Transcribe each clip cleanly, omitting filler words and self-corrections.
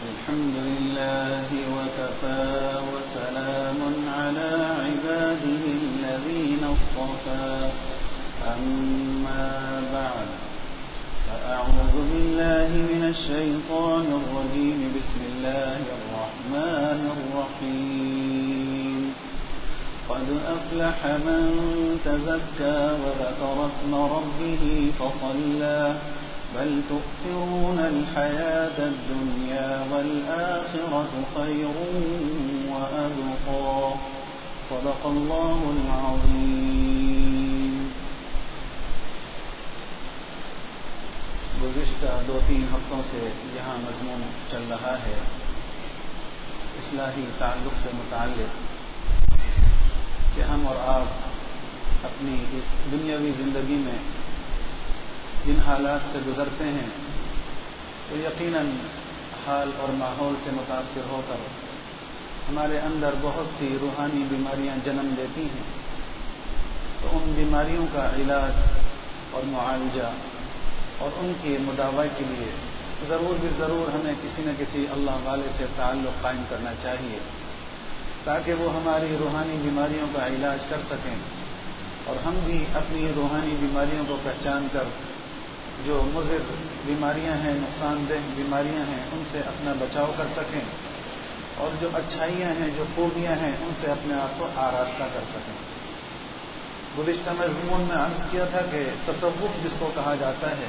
الحمد لله وكفى وسلام على عباده الذين اصطفى أما بعد فأعوذ بالله من الشيطان الرجيم بسم الله الرحمن الرحيم قد أفلح من تزكى وذكر اسم ربه فصلى بل تؤثرون الحياة الدنيا والآخرة خير وأبقى صدق الله العظيم. گزشتہ 2-3 ہفتوں سے یہاں مضمون چل رہا ہے اصلاحی تعلق سے متعلق کہ ہم اور آپ اپنی اس دنیاوی زندگی میں جن حالات سے گزرتے ہیں تو یقیناً حال اور ماحول سے متاثر ہو کر ہمارے اندر بہت سی روحانی بیماریاں جنم لیتی ہیں. تو ان بیماریوں کا علاج اور معالجہ اور ان کی مداوع کے لیے ضرور ہمیں کسی نہ کسی اللہ والے سے تعلق قائم کرنا چاہیے تاکہ وہ ہماری روحانی بیماریوں کا علاج کر سکیں اور ہم بھی اپنی روحانی بیماریوں کو پہچان کر جو مضر بیماریاں ہیں، نقصان دہ بیماریاں ہیں، ان سے اپنا بچاؤ کر سکیں اور جو اچھائیاں ہیں، جو خوبیاں ہیں، ان سے اپنے آپ کو آراستہ کر سکیں. گزشتہ مضمون میں عرض کیا تھا کہ تصوف جس کو کہا جاتا ہے،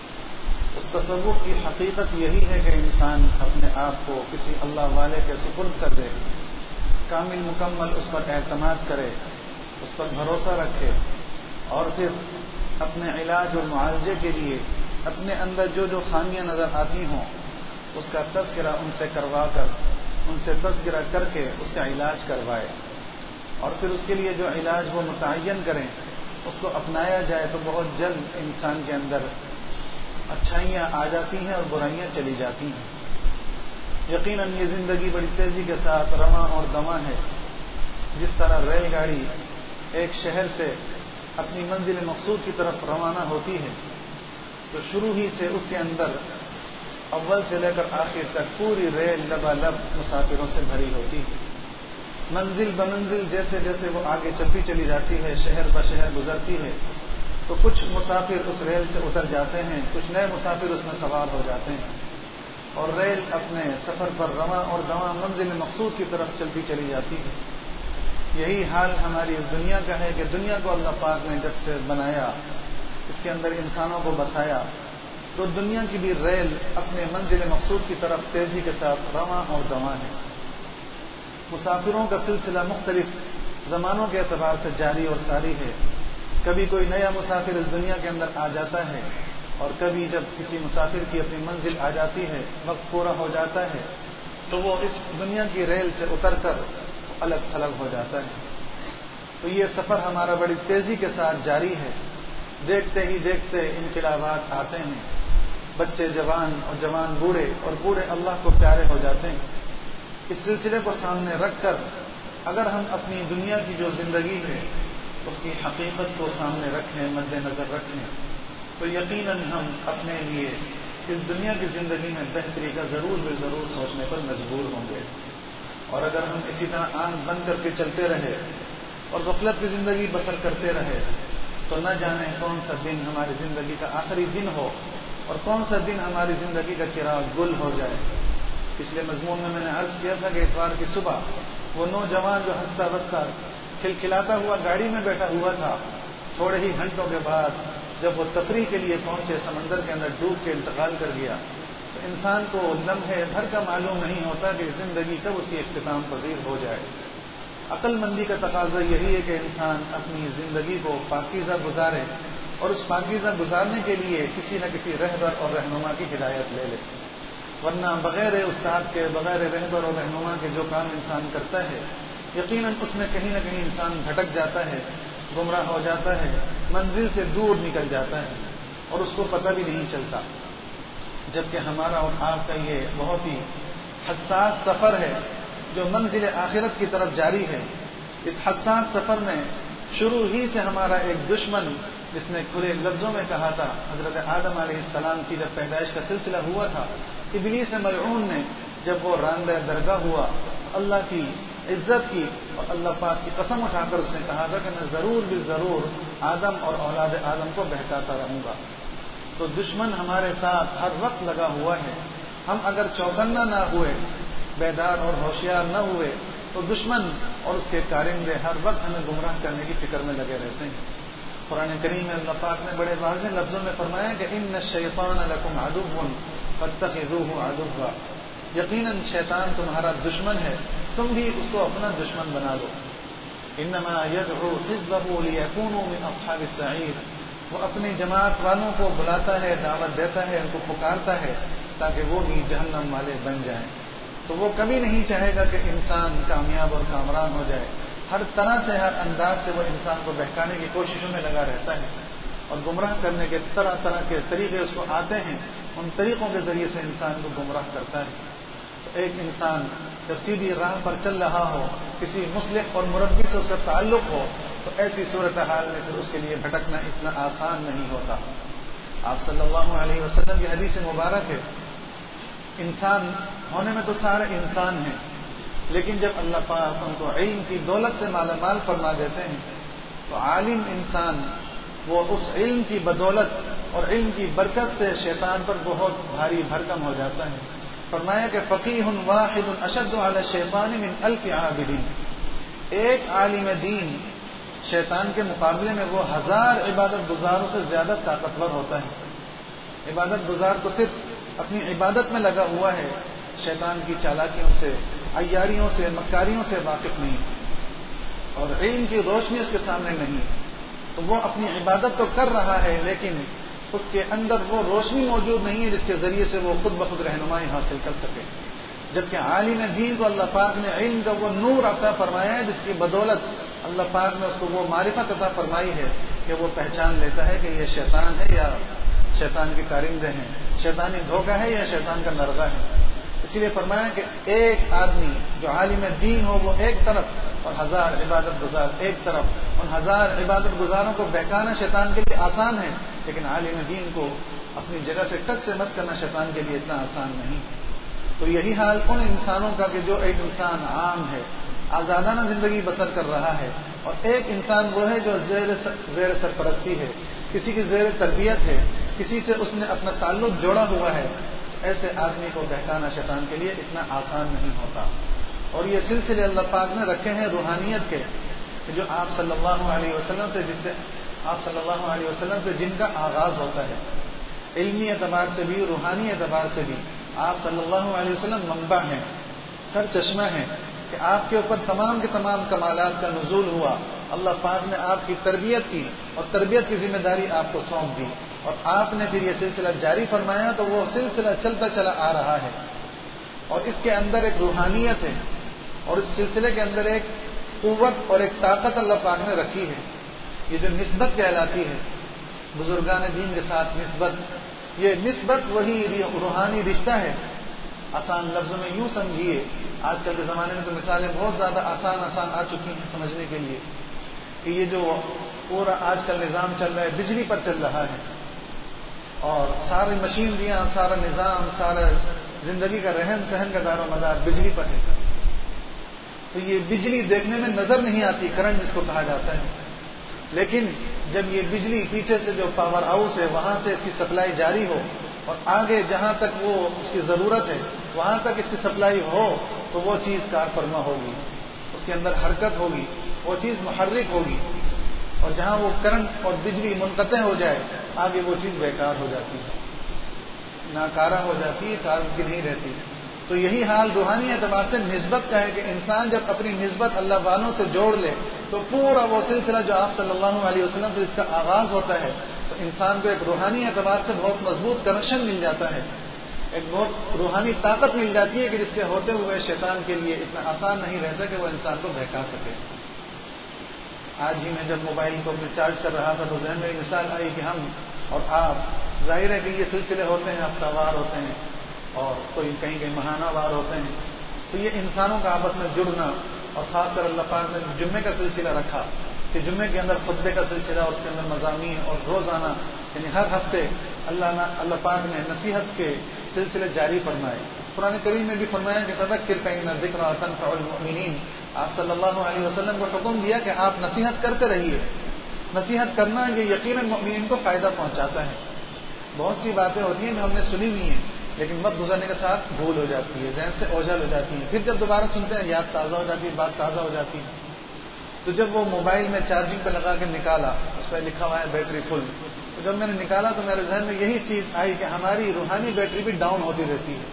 اس تصوف کی حقیقت یہی ہے کہ انسان اپنے آپ کو کسی اللہ والے کے سپرد کر دے، کامل مکمل اس پر اعتماد کرے، اس پر بھروسہ رکھے اور پھر اپنے علاج اور معالجے کے لیے اپنے اندر جو خامیاں نظر آتی ہوں اس کا تذکرہ ان سے کروا کر، ان سے تذکرہ کر کے اس کا علاج کروائے اور پھر اس کے لیے جو علاج وہ متعین کریں اس کو اپنایا جائے تو بہت جلد انسان کے اندر اچھائیاں آ جاتی ہیں اور برائیاں چلی جاتی ہیں. یقیناً یہ زندگی بڑی تیزی کے ساتھ رواں اور دواں ہے. جس طرح ریل گاڑی ایک شہر سے اپنی منزل مقصود کی طرف روانہ ہوتی ہے تو شروع ہی سے اس کے اندر اول سے لے کر آخر تک پوری ریل لبالب مسافروں سے بھری ہوتی ہے. منزل بمنزل جیسے جیسے وہ آگے چلتی چلی جاتی ہے، شہر بشہر گزرتی ہے تو کچھ مسافر اس ریل سے اتر جاتے ہیں، کچھ نئے مسافر اس میں سوار ہو جاتے ہیں اور ریل اپنے سفر پر رواں اور دواں منزل مقصود کی طرف چلتی چلی جاتی ہے. یہی حال ہماری اس دنیا کا ہے کہ دنیا کو اللہ پاک نے جب سے بنایا، اس کے اندر انسانوں کو بسایا تو دنیا کی بھی ریل اپنے منزل مقصود کی طرف تیزی کے ساتھ رواں اور دواں ہے. مسافروں کا سلسلہ مختلف زمانوں کے اعتبار سے جاری اور ساری ہے. کبھی کوئی نیا مسافر اس دنیا کے اندر آ جاتا ہے اور کبھی جب کسی مسافر کی اپنی منزل آ جاتی ہے، وقت پورا ہو جاتا ہے تو وہ اس دنیا کی ریل سے اتر کر الگ تھلگ ہو جاتا ہے. تو یہ سفر ہمارا بڑی تیزی کے ساتھ جاری ہے. دیکھتے ہی دیکھتے انقلابات آتے ہیں، بچے جوان اور جوان بوڑھے اور بوڑھے اللہ کو پیارے ہو جاتے ہیں. اس سلسلے کو سامنے رکھ کر اگر ہم اپنی دنیا کی جو زندگی ہے اس کی حقیقت کو سامنے رکھیں، مد نظر رکھیں تو یقیناً ہم اپنے لیے اس دنیا کی زندگی میں بہتری کا ضرور سوچنے پر مجبور ہوں گے. اور اگر ہم اسی طرح آنکھ بند کر کے چلتے رہے اور غفلت کی زندگی بسر کرتے رہے تو نہ جانے کون سا دن ہماری زندگی کا آخری دن ہو اور کون سا دن ہماری زندگی کا چراغ گل ہو جائے. پچھلے مضمون میں نے عرض کیا تھا کہ اتوار کی صبح وہ نوجوان جو ہنستا بستا کھلکھلاتا ہوا گاڑی میں بیٹھا ہوا تھا، تھوڑے ہی گھنٹوں کے بعد جب وہ تفریح کے لیے پہنچے، سمندر کے اندر ڈوب کے انتقال کر گیا. تو انسان کو لمحے بھر کا معلوم نہیں ہوتا کہ زندگی کب اس کی اختتام پذیر ہو جائے. عقل مندی کا تقاضا یہی ہے کہ انسان اپنی زندگی کو پاکیزہ گزارے اور اس پاکیزہ گزارنے کے لیے کسی نہ کسی رہبر اور رہنما کی ہدایت لے لے. ورنہ بغیر استاد کے، بغیر رہبر اور رہنما کے جو کام انسان کرتا ہے یقیناً اس میں کہیں نہ کہیں انسان بھٹک جاتا ہے، گمراہ ہو جاتا ہے، منزل سے دور نکل جاتا ہے اور اس کو پتہ بھی نہیں چلتا. جبکہ ہمارا اور آپ کا یہ بہت ہی حساس سفر ہے جو منزل آخرت کی طرف جاری ہے. اس حساس سفر میں شروع ہی سے ہمارا ایک دشمن، جس نے کھلے لفظوں میں کہا تھا، حضرت آدم علیہ السلام کی جب پیدائش کا سلسلہ ہوا تھا، ابلیس ملعون نے جب وہ راندہ درگاہ ہوا تو اللہ کی عزت کی اور اللہ پاک کی قسم اٹھا کر اس نے کہا تھا کہ میں ضرور بھی ضرور آدم اور اولاد آدم کو بہکاتا رہوں گا. تو دشمن ہمارے ساتھ ہر وقت لگا ہوا ہے. ہم اگر چوکنا نہ ہوئے، بیدار اور ہوشیار نہ ہوئے، تو دشمن اور اس کے کارندے ہر وقت ہمیں گمراہ کرنے کی فکر میں لگے رہتے ہیں. قرآن کریم میں اللہ پاک نے بڑے واضح لفظوں میں فرمایا کہ ان الشیطان لکم عدو فاتخذوہ عدوا، یقیناً شیطان تمہارا دشمن ہے، تم بھی اس کو اپنا دشمن بنا لو. انما یدعو حزبہ لیکونوا من اصحاب السعیر، وہ اپنی جماعت والوں کو بلاتا ہے، دعوت دیتا ہے، ان کو پکارتا ہے تاکہ وہ بھی جہنم والے بن جائیں. تو وہ کبھی نہیں چاہے گا کہ انسان کامیاب اور کامران ہو جائے. ہر طرح سے، ہر انداز سے وہ انسان کو بہکانے کی کوششوں میں لگا رہتا ہے اور گمراہ کرنے کے طرح طرح کے طریقے اس کو آتے ہیں. ان طریقوں کے ذریعے سے انسان کو گمراہ کرتا ہے. تو ایک انسان جب سیدھی راہ پر چل رہا ہو، کسی مصلح اور مربی سے اس کا تعلق ہو، تو ایسی صورتحال میں پھر اس کے لیے بھٹکنا اتنا آسان نہیں ہوتا. آپ صلی اللہ علیہ وسلم کی حدیث مبارک ہے، انسان ہونے میں تو سارے انسان ہیں، لیکن جب اللہ پاک ان کو علم کی دولت سے مالا مال فرما دیتے ہیں تو عالم انسان وہ اس علم کی بدولت اور علم کی برکت سے شیطان پر بہت بھاری بھرکم ہو جاتا ہے. فرمایا کہ فقیہ واحد اشد علی الشیطان من الف عابد، ایک عالم دین شیطان کے مقابلے میں وہ 1000 عبادت گزاروں سے زیادہ طاقتور ہوتا ہے. عبادت گزار تو صرف اپنی عبادت میں لگا ہوا ہے، شیطان کی چالاکیوں سے، عیاریوں سے، مکاریوں سے واقف نہیں اور علم کی روشنی اس کے سامنے نہیں. تو وہ اپنی عبادت تو کر رہا ہے لیکن اس کے اندر وہ روشنی موجود نہیں ہے جس کے ذریعے سے وہ خود بخود رہنمائی حاصل کر سکے. جبکہ عالم دین کو اللہ پاک نے علم کا وہ نور عطا فرمایا ہے جس کی بدولت اللہ پاک نے اس کو وہ معرفت عطا فرمائی ہے کہ وہ پہچان لیتا ہے کہ یہ شیطان ہے یا شیطان کے کارندے ہیں، شیطانی دھوکہ ہے یا شیطان کا نرغہ ہے. اسی لیے فرمایا کہ ایک آدمی جو عالم دین ہو وہ ایک طرف اور 1000 عبادت گزار ایک طرف. ان 1000 عبادت گزاروں کو بہکانا شیطان کے لیے آسان ہے، لیکن عالم دین کو اپنی جگہ سے ٹس سے مس کرنا شیطان کے لیے اتنا آسان نہیں. تو یہی حال ان انسانوں کا کہ جو ایک انسان عام ہے، آزادانہ زندگی بسر کر رہا ہے، اور ایک انسان وہ ہے جو زیر سرپرستی ہے، کسی کی زیر تربیت ہے، کسی سے اس نے اپنا تعلق جوڑا ہوا ہے. ایسے آدمی کو بہکانا شیطان کے لیے اتنا آسان نہیں ہوتا. اور یہ سلسلے اللہ پاک نے رکھے ہیں روحانیت کے، جو آپ صلی اللہ علیہ وسلم سے جن کا آغاز ہوتا ہے، علمی اعتبار سے بھی، روحانی اعتبار سے بھی آپ صلی اللہ علیہ وسلم منبع ہیں، سر چشمہ ہیں کہ آپ کے اوپر تمام کے تمام کمالات کا نزول ہوا. اللہ پاک نے آپ کی تربیت کی اور تربیت کی ذمہ داری آپ کو سونپ دی اور آپ نے پھر یہ سلسلہ جاری فرمایا. تو وہ سلسلہ چلتا چلا آ رہا ہے اور اس کے اندر ایک روحانیت ہے اور اس سلسلے کے اندر ایک قوت اور ایک طاقت اللہ پاک نے رکھی ہے. یہ جو نسبت کہلاتی ہے، بزرگان دین کے ساتھ نسبت، یہ نسبت وہی روحانی رشتہ ہے. آسان لفظوں میں یوں سمجھیے، آج کل کے زمانے میں تو مثالیں بہت زیادہ آسان آ چکی ہیں سمجھنے کے لیے، کہ یہ جو پورا آج کل نظام چل رہا ہے بجلی پر چل رہا ہے اور ساری مشینریاں، سارا نظام، سارا زندگی کا رہن سہن کا دار و مدار بجلی پر ہے. تو یہ بجلی دیکھنے میں نظر نہیں آتی، کرنٹ جس کو کہا جاتا ہے، لیکن جب یہ بجلی پیچھے سے جو پاور ہاؤس ہے وہاں سے اس کی سپلائی جاری ہو اور آگے جہاں تک وہ اس کی ضرورت ہے وہاں تک اس کی سپلائی ہو تو وہ چیز کار فرما ہوگی، اس کے اندر حرکت ہوگی، وہ چیز محرک ہوگی. اور جہاں وہ کرنٹ اور بجلی منقطع ہو جائے آگے وہ چیز بیکار ہو جاتی ہے، ناکارہ ہو جاتی ہے، کار کی نہیں رہتی. تو یہی حال روحانی اعتبار سے نسبت کا ہے کہ انسان جب اپنی نسبت اللہ والوں سے جوڑ لے تو پورا وہ سلسلہ جو آپ صلی اللہ علیہ وسلم سے اس کا آغاز ہوتا ہے تو انسان کو ایک روحانی اعتبار سے بہت مضبوط کنیکشن مل جاتا ہے، ایک بہت روحانی طاقت مل جاتی ہے کہ جس کے ہوتے ہوئے شیطان کے لیے اتنا آسان نہیں رہتا کہ وہ انسان کو بہکا سکے. آج ہی میں جب موبائل کو اپنے چارج کر رہا تھا تو ذہن میں مثال آئی کہ ہم اور آپ، ظاہر ہے کہ یہ سلسلے ہوتے ہیں، ہفتہ وار ہوتے ہیں اور کوئی کہیں کہیں ماہانہ وار ہوتے ہیں، تو یہ انسانوں کا آپس میں جڑنا، اور خاص کر اللہ پاک نے جمعے کا سلسلہ رکھا کہ جمعے کے اندر خطبے کا سلسلہ اور اس کے اندر مضامین، اور روزانہ یعنی ہر ہفتے اللہ پاک نے نصیحت کے سلسلے جاری فرمائے. قرآن کریم میں بھی فرمایا کہ فذکر فإن الذکریٰ تنفع المؤمنین. آپ صلی اللہ علیہ وسلم کو حکم دیا کہ آپ نصیحت کرتے رہیے. نصیحت کرنا یہ یقیناً مؤمنین کو فائدہ پہنچاتا ہے. بہت سی باتیں ہوتی ہیں جو ہم نے سنی ہوئی ہیں لیکن وقت گزرنے کے ساتھ بھول ہو جاتی ہے, ذہن سے اوجھل ہو جاتی ہے. پھر جب دوبارہ سنتے ہیں یاد تازہ ہو جاتی ہے, بات تازہ ہو جاتی ہے. تو جب وہ موبائل میں چارجنگ پہ لگا کے نکالا, اس پہ لکھا ہوا ہے بیٹری فل, تو جب میں نے نکالا تو میرے ذہن میں یہی چیز آئی کہ ہماری روحانی بیٹری بھی ڈاؤن ہوتی رہتی ہے.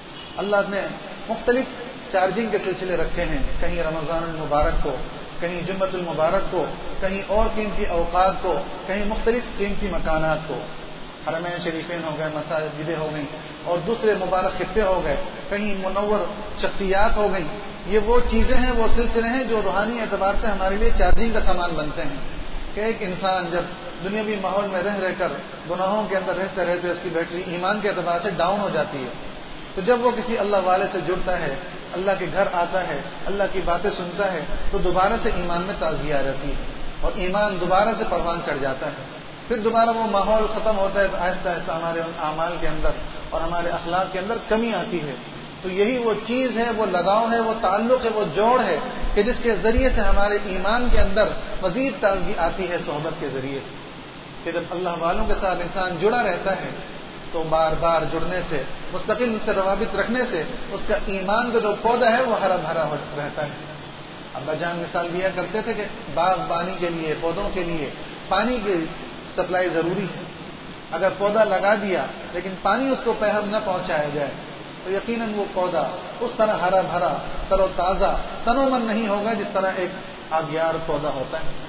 اللہ نے مختلف چارجنگ کے سلسلے رکھے ہیں, کہیں رمضان المبارک کو, کہیں جمعۃ المبارک کو, کہیں اور قیمتی اوقات کو, کہیں مختلف قیمتی مکانات کو. حرمین شریفین ہو گئے, مساجدیں ہو گئیں, اور دوسرے مبارک خطے ہو گئے, کہیں منور شخصیات ہو گئیں. یہ وہ چیزیں ہیں, وہ سلسلے ہیں جو روحانی اعتبار سے ہمارے لیے چارجنگ کا سامان بنتے ہیں. کہ ایک انسان جب دنیاوی ماحول میں رہ کر گناہوں کے اندر رہتے رہتے اس کی بیٹری ایمان کے اعتبار سے ڈاؤن ہو جاتی ہے, تو جب وہ کسی اللہ والے سے جڑتا ہے, اللہ کے گھر آتا ہے, اللہ کی باتیں سنتا ہے, تو دوبارہ سے ایمان میں تازگی آ جاتی ہے اور ایمان دوبارہ سے پروان چڑھ جاتا ہے. پھر دوبارہ وہ ماحول ختم ہوتا ہے تو آہستہ آہستہ ہمارے ان اعمال کے اندر اور ہمارے اخلاق کے اندر کمی آتی ہے. تو یہی وہ چیز ہے, وہ لگاؤ ہے, وہ تعلق ہے, وہ جوڑ ہے کہ جس کے ذریعے سے ہمارے ایمان کے اندر مزید تازگی آتی ہے صحبت کے ذریعے سے. کہ جب اللہ والوں کے ساتھ انسان جڑا رہتا ہے تو بار بار جڑنے سے, مستقل سے روابط رکھنے سے اس کا ایمان کا جو پودا ہے وہ ہرا بھرا رہتا ہے. ابا جان مثال دیا کرتے تھے کہ باغبانی کے لیے, پودوں کے لیے پانی کی سپلائی ضروری ہے. اگر پودا لگا دیا لیکن پانی اس کو پیہم نہ پہنچایا جائے تو یقیناً وہ پودا اس طرح ہرا بھرا, تر و تازہ, تن و من نہیں ہوگا جس طرح ایک آبیار پودا ہوتا ہے.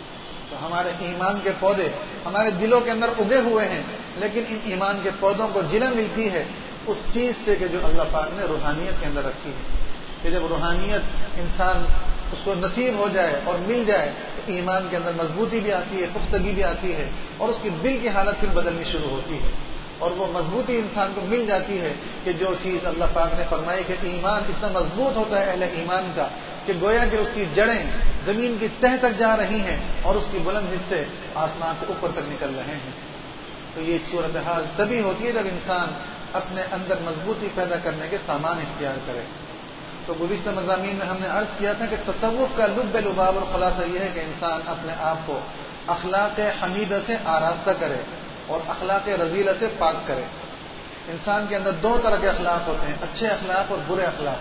تو ہمارے ایمان کے پودے ہمارے دلوں کے اندر اگے ہوئے ہیں, لیکن ان ایمان کے پودوں کو جلن ملتی ہے اس چیز سے کہ جو اللہ پاک نے روحانیت کے اندر رکھی ہے. کہ جب روحانیت انسان اس کو نصیب ہو جائے اور مل جائے تو ایمان کے اندر مضبوطی بھی آتی ہے, پختگی بھی آتی ہے, اور اس کی دل کی حالت پھر بدلنی شروع ہوتی ہے. اور وہ مضبوطی انسان کو مل جاتی ہے کہ جو چیز اللہ پاک نے فرمائی کہ ایمان اتنا مضبوط ہوتا ہے اہل ایمان کا کہ گویا کہ اس کی جڑیں زمین کی تہ تک جا رہی ہیں اور اس کی بلند حصے آسمان سے اوپر تک نکل رہے ہیں. تو یہ صورتحال تبھی ہوتی ہے جب انسان اپنے اندر مضبوطی پیدا کرنے کے سامان اختیار کرے. تو گزشتہ مضامین میں ہم نے عرض کیا تھا کہ تصوف کا لب لباب اور خلاصہ یہ ہے کہ انسان اپنے آپ کو اخلاق حمیدہ سے آراستہ کرے اور اخلاق رذیلہ سے پاک کرے. انسان کے اندر دو طرح کے اخلاق ہوتے ہیں, اچھے اخلاق اور برے اخلاق.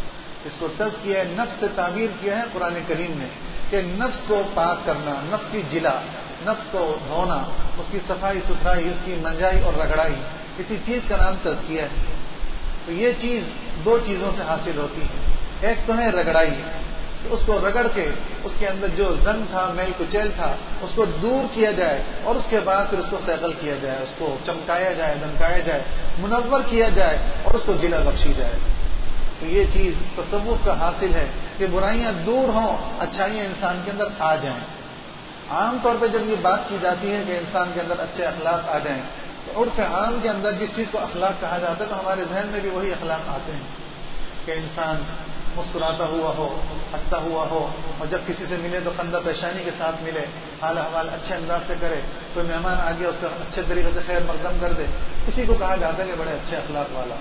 اس کو تزکیہ نفس سے تعبیر کیا ہے قرآن کریم نے کہ نفس کو پاک کرنا, نفس کی جلا, نفس کو دھونا, اس کی صفائی ستھرائی, اس کی منجائی اور رگڑائی, اسی چیز کا نام تزکیہ ہے. تو یہ چیز دو چیزوں سے حاصل ہوتی ہے. ایک تو ہے رگڑائی, کہ اس کو رگڑ کے اس کے اندر جو زنگ تھا, میل کچیل تھا, اس کو دور کیا جائے اور اس کے بعد پھر اس کو سیغل کیا جائے, اس کو چمکایا جائے, دمکایا جائے, منور کیا جائے اور اس کو جلا بخشی جائے. تو یہ چیز تصوف کا حاصل ہے کہ برائیاں دور ہوں, اچھائیاں انسان کے اندر آ جائیں. عام طور پہ جب یہ بات کی جاتی ہے کہ انسان کے اندر اچھے اخلاق آ جائیں تو عرف عام کے اندر جس چیز کو اخلاق کہا جاتا ہے تو ہمارے ذہن میں بھی وہی اخلاق آتے ہیں کہ انسان مسکراتا ہوا ہو, ہنستا ہوا ہو, اور جب کسی سے ملے تو خندہ پیشانی کے ساتھ ملے, حال احوال اچھے انداز سے کرے, کوئی مہمان آ گیا اس کا اچھے طریقے سے خیر مقدم کر دے. کسی کو کہا جاتا ہے کہ بڑے اچھے اخلاق والا.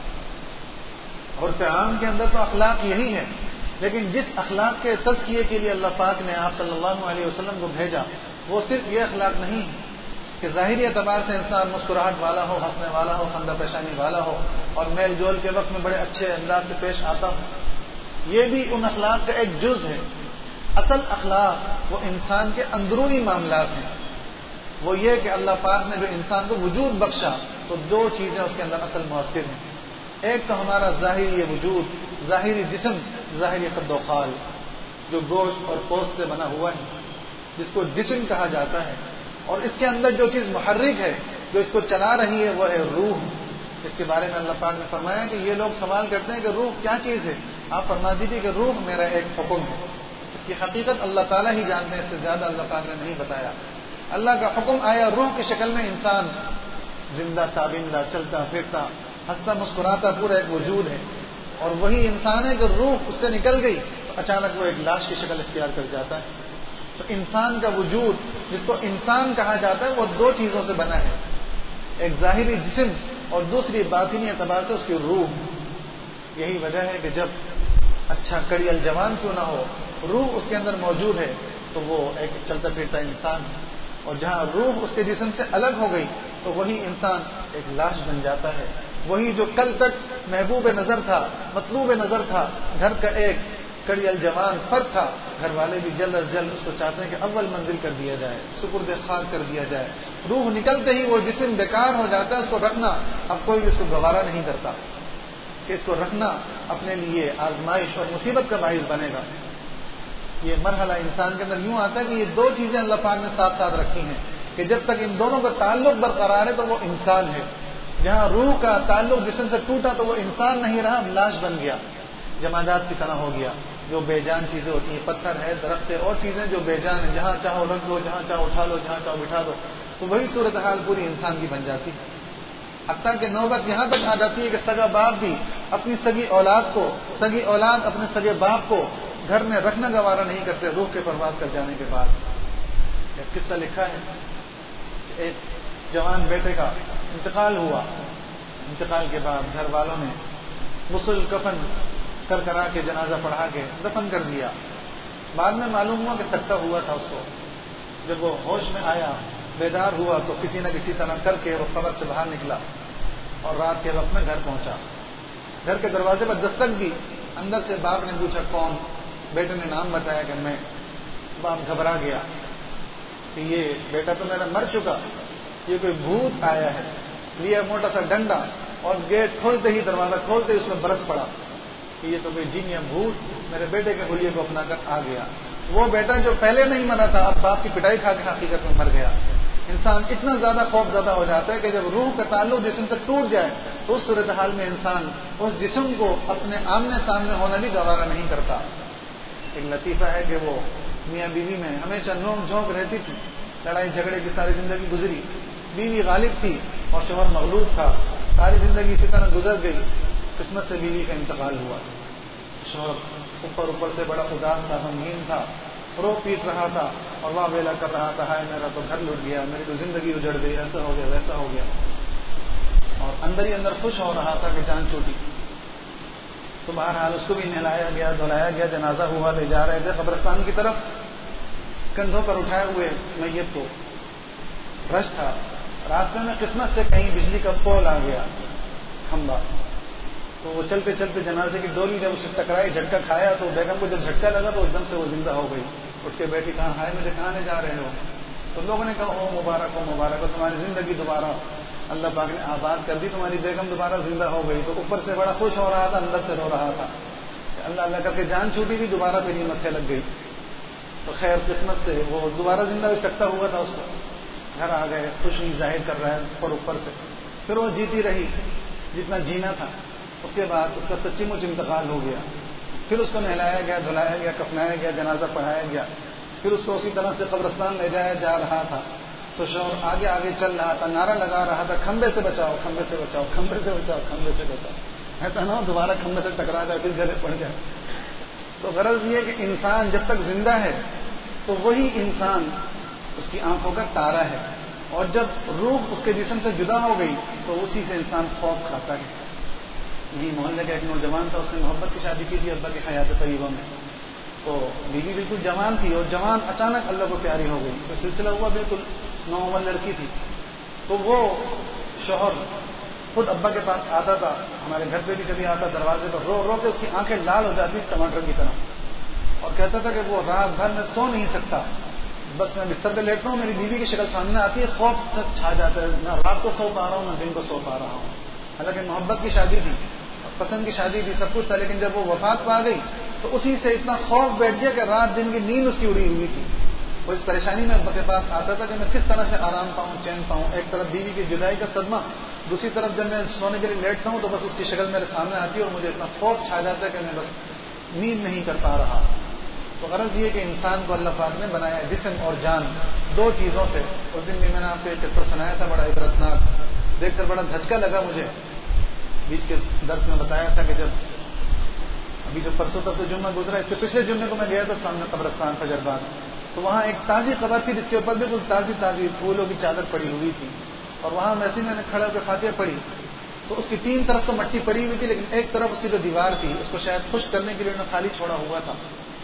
عرف عام کے اندر تو اخلاق یہی ہے, لیکن جس اخلاق کے تزکیے کے لیے اللہ پاک نے آپ صلی اللہ علیہ وسلم کو بھیجا وہ صرف یہ اخلاق نہیں ہے کہ ظاہری اعتبار سے انسان مسکراہٹ والا ہو, ہنسنے والا ہو, خندہ پیشانی والا ہو اور میل جول کے وقت میں بڑے اچھے انداز سے پیش آتا ہو. یہ بھی ان اخلاق کا ایک جز ہے. اصل اخلاق وہ انسان کے اندرونی معاملات ہیں. وہ یہ کہ اللہ پاک نے جو انسان کو وجود بخشا تو دو چیزیں اس کے اندر اصل مؤثر ہیں. ایک تو ہمارا ظاہری وجود, ظاہری جسم, ظاہری قد و خال جو گوشت اور پوست سے بنا ہوا ہے جس کو جسم کہا جاتا ہے, اور اس کے اندر جو چیز محرک ہے جو اس کو چلا رہی ہے وہ ہے روح. اس کے بارے میں اللہ پاک نے فرمایا کہ یہ لوگ سوال کرتے ہیں کہ روح کیا چیز ہے. آپ فرما دیجیے کہ روح میرا ایک حکم ہے. اس کی حقیقت اللہ تعالیٰ ہی جانتے ہیں, اس سے زیادہ اللہ پاک نے نہیں بتایا. اللہ کا حکم آیا روح کی شکل میں, انسان زندہ تابندہ چلتا پھرتا ہنستا مسکراتا پورا ایک وجود ہے, اور وہی انسان ہے کہ روح اس سے نکل گئی تو اچانک وہ ایک لاش کی شکل اختیار کر جاتا ہے. تو انسان کا وجود جس کو انسان کہا جاتا ہے وہ دو چیزوں سے بنا ہے, ایک ظاہری جسم اور دوسری باطنی اعتبار سے اس کی روح. یہی وجہ ہے کہ جب اچھا کڑی الجوان کیوں نہ ہو، روح اس کے اندر موجود ہے تو وہ ایک چلتا پھرتا انسان ہے، اور جہاں روح اس کے جسم سے الگ ہو گئی تو وہی انسان ایک لاش بن جاتا ہے۔ وہی جو کل تک محبوب نظر تھا، مطلوب نظر تھا، گھر کا ایک کڑی الجوان فرد تھا، گھر والے بھی جلد از جلد اس کو چاہتے ہیں کہ اول منزل کر دیا جائے، سپرد خاک کر دیا جائے۔ روح نکلتے ہی وہ جسم بیکار ہو جاتا ہے، اس کو رکھنا اب کوئی بھی اس کو گوارا نہیں کرتا کہ اس کو رکھنا اپنے لیے آزمائش اور مصیبت کا باعث بنے گا۔ یہ مرحلہ انسان کے اندر یوں آتا ہے کہ یہ دو چیزیں اللہ پاک نے ساتھ ساتھ رکھی ہیں کہ جب تک ان دونوں کا تعلق برقرار ہے تو وہ انسان ہے۔ جہاں روح کا تعلق جسم سے ٹوٹا تو وہ انسان نہیں رہا، لاش بن گیا، جمادات کی طرح ہو گیا۔ جو بے جان چیزیں ہوتی ہیں، پتھر ہے، درخت ہے، اور چیزیں جو بے جان ہیں، جہاں چاہو رکھ دو، جہاں چاہو اٹھا لو، جہاں چاہو بٹھا دو، تو وہی صورتحال پوری انسان کی بن جاتی ہے۔ حتیٰ کہ نوبت یہاں تک آ جاتی ہے کہ سگا باپ بھی اپنی سگی اولاد اپنے سگے باپ کو گھر میں رکھنا گوارا نہیں کرتے روح کے پرواز کر جانے کے بعد۔ ایک قصہ لکھا ہے کہ ایک جوان بیٹے کا انتقال ہوا، انتقال کے بعد گھر والوں نے غسل کفن کرا کے جنازہ پڑھا کے دفن کر دیا۔ بعد میں معلوم ہوا کہ سکتہ ہوا تھا اس کو۔ جب وہ ہوش میں آیا، بیدار ہوا، تو کسی نہ کسی طرح کر کے وہ قبر سے باہر نکلا اور رات کے وقت میں گھر پہنچا۔ گھر کے دروازے پر دستک دی، اندر سے باپ نے پوچھا کون؟ بیٹے نے نام بتایا کہ میں۔ باپ گھبرا گیا کہ یہ بیٹا تو میرا مر چکا، یہ کوئی بھوت آیا ہے۔ لیا موٹا سا ڈنڈا اور گیٹ کھولتے ہی، دروازہ کھولتے ہی اس میں برس پڑا کہ یہ تو کوئی جن یا بھوت میرے بیٹے کے حلیے کو اپنا کر آ گیا۔ وہ بیٹا جو پہلے نہیں مرا تھا اب باپ کی پٹائی کھا کے حقیقت میں مر گیا۔ انسان اتنا زیادہ خوف زدہ ہو جاتا ہے کہ جب روح کا تعلق جسم سے ٹوٹ جائے تو اس صورتحال میں انسان اس جسم کو اپنے آمنے سامنے ہونا بھی گوارا نہیں کرتا۔ ایک لطیفہ ہے کہ وہ میاں بیوی میں ہمیشہ نوک جھونک رہتی تھی، لڑائی جھگڑے کی ساری زندگی گزری، بیوی غالب تھی اور شوہر مغلوب تھا، ساری زندگی اسی طرح گزر گئی۔ قسمت سے بیوی کا انتقال ہوا، شوہر اوپر سے بڑا اداس تھا، غمگین تھا، رو پیٹ رہا تھا اور واہ ویلا کر رہا تھا، ہائے میرا تو گھر لٹ گیا، میری تو زندگی اجڑ گئی، ایسا ہو گیا ویسا ہو گیا، اور اندر ہی اندر خوش ہو رہا تھا کہ جان چھوٹی۔ تو بہرحال اس کو بھی نہلایا گیا، دھلایا گیا، جنازہ ہوا، لے جا رہے تھے قبرستان کی طرف، کندھوں پر اٹھائے ہوئے میت کو، رش تھا، راستے میں قسمت سے کہیں بجلی کا پول آ گیا، کھمبا، تو وہ چلتے چلتے جنازے کی ڈولی جب اسے ٹکرائی، جھٹکا کھایا، تو بیگم کو جب جھٹکا لگا تو ایک دم سے وہ زندہ ہو گئی، اٹھ کے بیٹھی، کہا ہائے مجھے کہاں لے جا رہے ہو؟ تو لوگوں نے کہا او مبارک ہو، تمہاری زندگی دوبارہ اللہ پاک نے آباد کر دی، تمہاری بیگم دوبارہ زندہ ہو گئی۔ تو اوپر سے بڑا خوش ہو رہا تھا، اندر سے رو رہا تھا کہ اللہ اللہ کر کے جان چھوٹی تھی، دوبارہ میری متھے لگ گئی۔ تو خیر قسمت سے وہ دوبارہ زندہ ہو سکتا ہوا تھا، اس کو گھر آ گئے، خوشی ظاہر کر رہا ہے اوپر سے۔ پھر وہ جیتی رہی جتنا جینا تھا، اس کے بعد اس کا سچی مچ انتقال ہو گیا۔ پھر اس کو نہلایا گیا، دھلایا گیا، کفنایا گیا، جنازہ پڑھایا گیا، پھر اس کو اسی طرح سے قبرستان لے جایا جا رہا تھا۔ تو شوہر آگے آگے چل رہا تھا، نعرہ لگا رہا تھا، کھمبے سے بچاؤ، کھمبے سے بچاؤ، کھمبے سے بچاؤ، کھمبے سے بچاؤ، ایسا نہ ہو دوبارہ کھمبے سے ٹکرا جائے، پھر گلے پڑ جائے۔ تو غرض یہ کہ انسان جب تک زندہ ہے تو وہی انسان اس کی آنکھوں کا تارا ہے، اور جب روح اس کے جسم سے جدا ہو گئی تو اسی سے انسان خوف کھاتا ہے۔ جی محلے کا ایک نوجوان تھا، اس نے محبت کی شادی کی تھی ابا کی حیات طیبہ میں، تو بیوی بالکل جوان تھی، اور جوان اچانک اللہ کو پیاری ہو گئی، تو سلسلہ ہوا بالکل نوعمر لڑکی تھی۔ تو وہ شوہر خود ابا کے پاس آتا تھا، ہمارے گھر پہ بھی کبھی آتا، دروازے پر رو رو کے اس کی آنکھیں لال ہو جاتی ٹماٹر کی طرح، اور کہتا تھا کہ وہ رات بھر میں سو نہیں سکتا، بس میں بستر پہ لیٹتا ہوں، میری بیوی کی شکل سامنے آتی ہے، خوف چھا جاتا ہے، نہ رات کو سو پا رہا ہوں نہ دن کو سو پا رہا ہوں۔ حالانکہ محبت کی شادی تھی، پسند کی شادی تھی، سب کچھ تھا، لیکن جب وہ وفات پا گئی تو اسی سے اتنا خوف بیٹھ گیا کہ رات دن کی نیند اس کی اڑی ہوئی تھی۔ وہ اس پریشانی میں ابا کے پاس آتا تھا کہ میں کس طرح سے آرام پاؤں، چین پاؤں، ایک طرف بیوی کی جدائی کا صدمہ، دوسری طرف جب میں سونے کے لیے لیٹتا ہوں تو بس اس کی شکل میرے سامنے آتی ہے اور مجھے اتنا خوف چھا جاتا ہے کہ میں بس نیند نہیں کر پا رہا۔ تو غرض یہ کہ انسان کو اللہ پاک نے بنایا جسم اور جان دو چیزوں سے۔ اس دن بھی میں نے آپ کو ایک قصہ سنایا تھا بڑا عبرتناک، دیکھ کر بڑا دھچکا لگا مجھے۔ بیچ کے درس میں بتایا تھا کہ جب ابھی جو پرسوں جمعہ گزرا، اس سے پچھلے جمعے کو میں گیا تھا سامنے قبرستان فجر بعد، تو وہاں ایک تازی قبر تھی جس کے اوپر بالکل تازی پھولوں کی چادر پڑی ہوئی تھی، اور وہاں ویسے میں نے کھڑے ہو کے فاتحہ پڑھی تو اس کی 3 طرف تو مٹی پڑی ہوئی تھی، لیکن ایک طرف اس کی جو دیوار تھی اس کو شاید خشک کرنے کے لیے انہوں نے خالی چھوڑا ہوا تھا.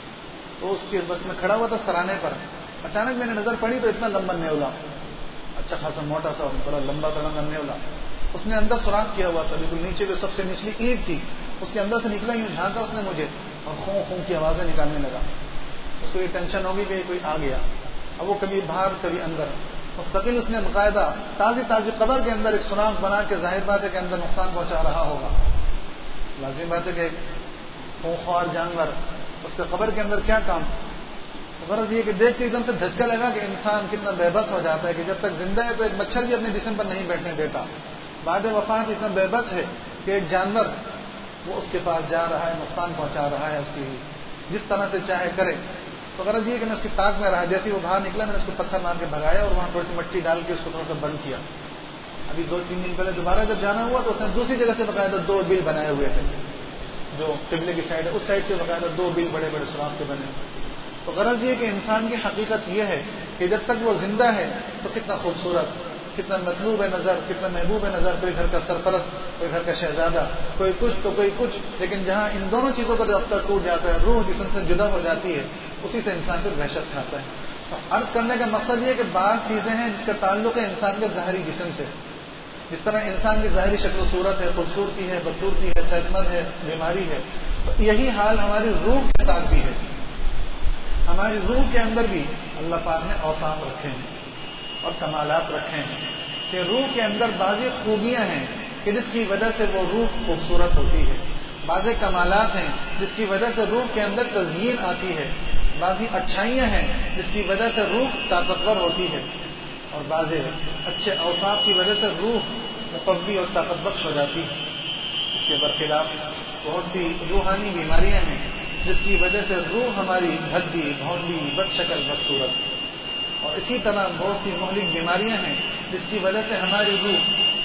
تو اس کے بس میں کھڑا ہوا تھا سرانے پر. اچانک میں نے نظر پڑی تو اتنا لمبا نیولا، اچھا خاصا موٹا سا بڑا لمبا تڑنگا نیولا. اس نے اندر سوراخ کیا ہوا تھا، بالکل نیچے جو سب سے نچلی اینٹ تھی اس کے اندر سے نکلا، یوں جھانکا اس نے مجھے اور خوں خوں کی آوازیں نکالنے لگا. اس کو یہ ٹینشن ہوگی کہ کوئی آ گیا. اب وہ کبھی باہر کبھی اندر، مستقل اس نے باقاعدہ تازی قبر کے اندر ایک سوراخ بنا کے ظاہر بات ہے کہ اندر نقصان پہنچا رہا ہوگا. لازم بات ہے کہ ایک خونخوار جانور اس کے قبر کے اندر کیا کام. تو غرض یہ کہ دیکھ کے ایک دم سے دھچکا لگا کہ انسان کتنا بے بس ہو جاتا ہے کہ جب تک زندہ ہے تو ایک مچھر بھی اپنے جسم پر نہیں بیٹھنے دیتا، بعد وفات اتنا بے بس ہے کہ ایک جانور وہ اس کے پاس جا رہا ہے، نقصان پہنچا رہا ہے، اس کی جس طرح سے چاہے کرے. تو غرض یہ کہ میں اس کی طاق میں رہا، جیسے وہ باہر نکلا میں نے اس کو پتھر مار کے بھگایا اور وہاں تھوڑی سی مٹی ڈال کے اس کو تھوڑا سا بند کیا. ابھی 2-3 دن پہلے دوبارہ جب جانا ہوا تو اس نے دوسری جگہ سے باقاعدہ 2 بل بنائے ہوئے تھے، جو قبلے کی سائڈ ہے اس سائڈ سے باقاعدہ 2 بل بڑے بڑے سوراخ کے بنے. تو غرض یہ کہ انسان کی حقیقت یہ ہے کہ جب تک وہ زندہ ہے تو کتنا خوبصورت، کتنا مطلوب ہے نظر، کتنا محبوب ہے نظر، کوئی گھر کا سرپرست، کوئی گھر کا شہزادہ، کوئی کچھ تو کوئی کچھ. لیکن جہاں ان دونوں چیزوں کا رابطہ ٹوٹ جاتا ہے، روح جسم سے جدا ہو جاتی ہے، اسی سے انسان کو وحشت کھاتا ہے. تو عرض کرنے کا مقصد یہ کہ بعض چیزیں ہیں جس کا تعلق ہے انسان کے ظاہری جسم سے. جس طرح انسان کی ظاہری شکل و صورت ہے، خوبصورتی ہے، بدصورتی ہے، صحت مند ہے، بیماری ہے، تو یہی حال ہماری روح کے ساتھ بھی ہے. ہماری روح کے اندر بھی اللہ پاک نے اوصاف رکھے ہیں اور کمالات رکھے ہیں کہ روح کے اندر بعضی خوبیاں ہیں کہ جس کی وجہ سے وہ روح خوبصورت ہوتی ہے، بعض کمالات ہیں جس کی وجہ سے روح کے اندر تزئین آتی ہے، بعضی اچھائیاں ہیں جس کی وجہ سے روح طاقتور ہوتی ہے، اور بعض اچھے اوصاف کی وجہ سے روح مقوی اور طاقت بخش ہو جاتی ہے. اس کے برخلاف بہت سی روحانی بیماریاں ہیں جس کی وجہ سے روح ہماری بھدی، بھونڈی، بد شکل، بدصورت. اور اسی طرح بہت سی مہلک بیماریاں ہیں جس کی وجہ سے ہماری روح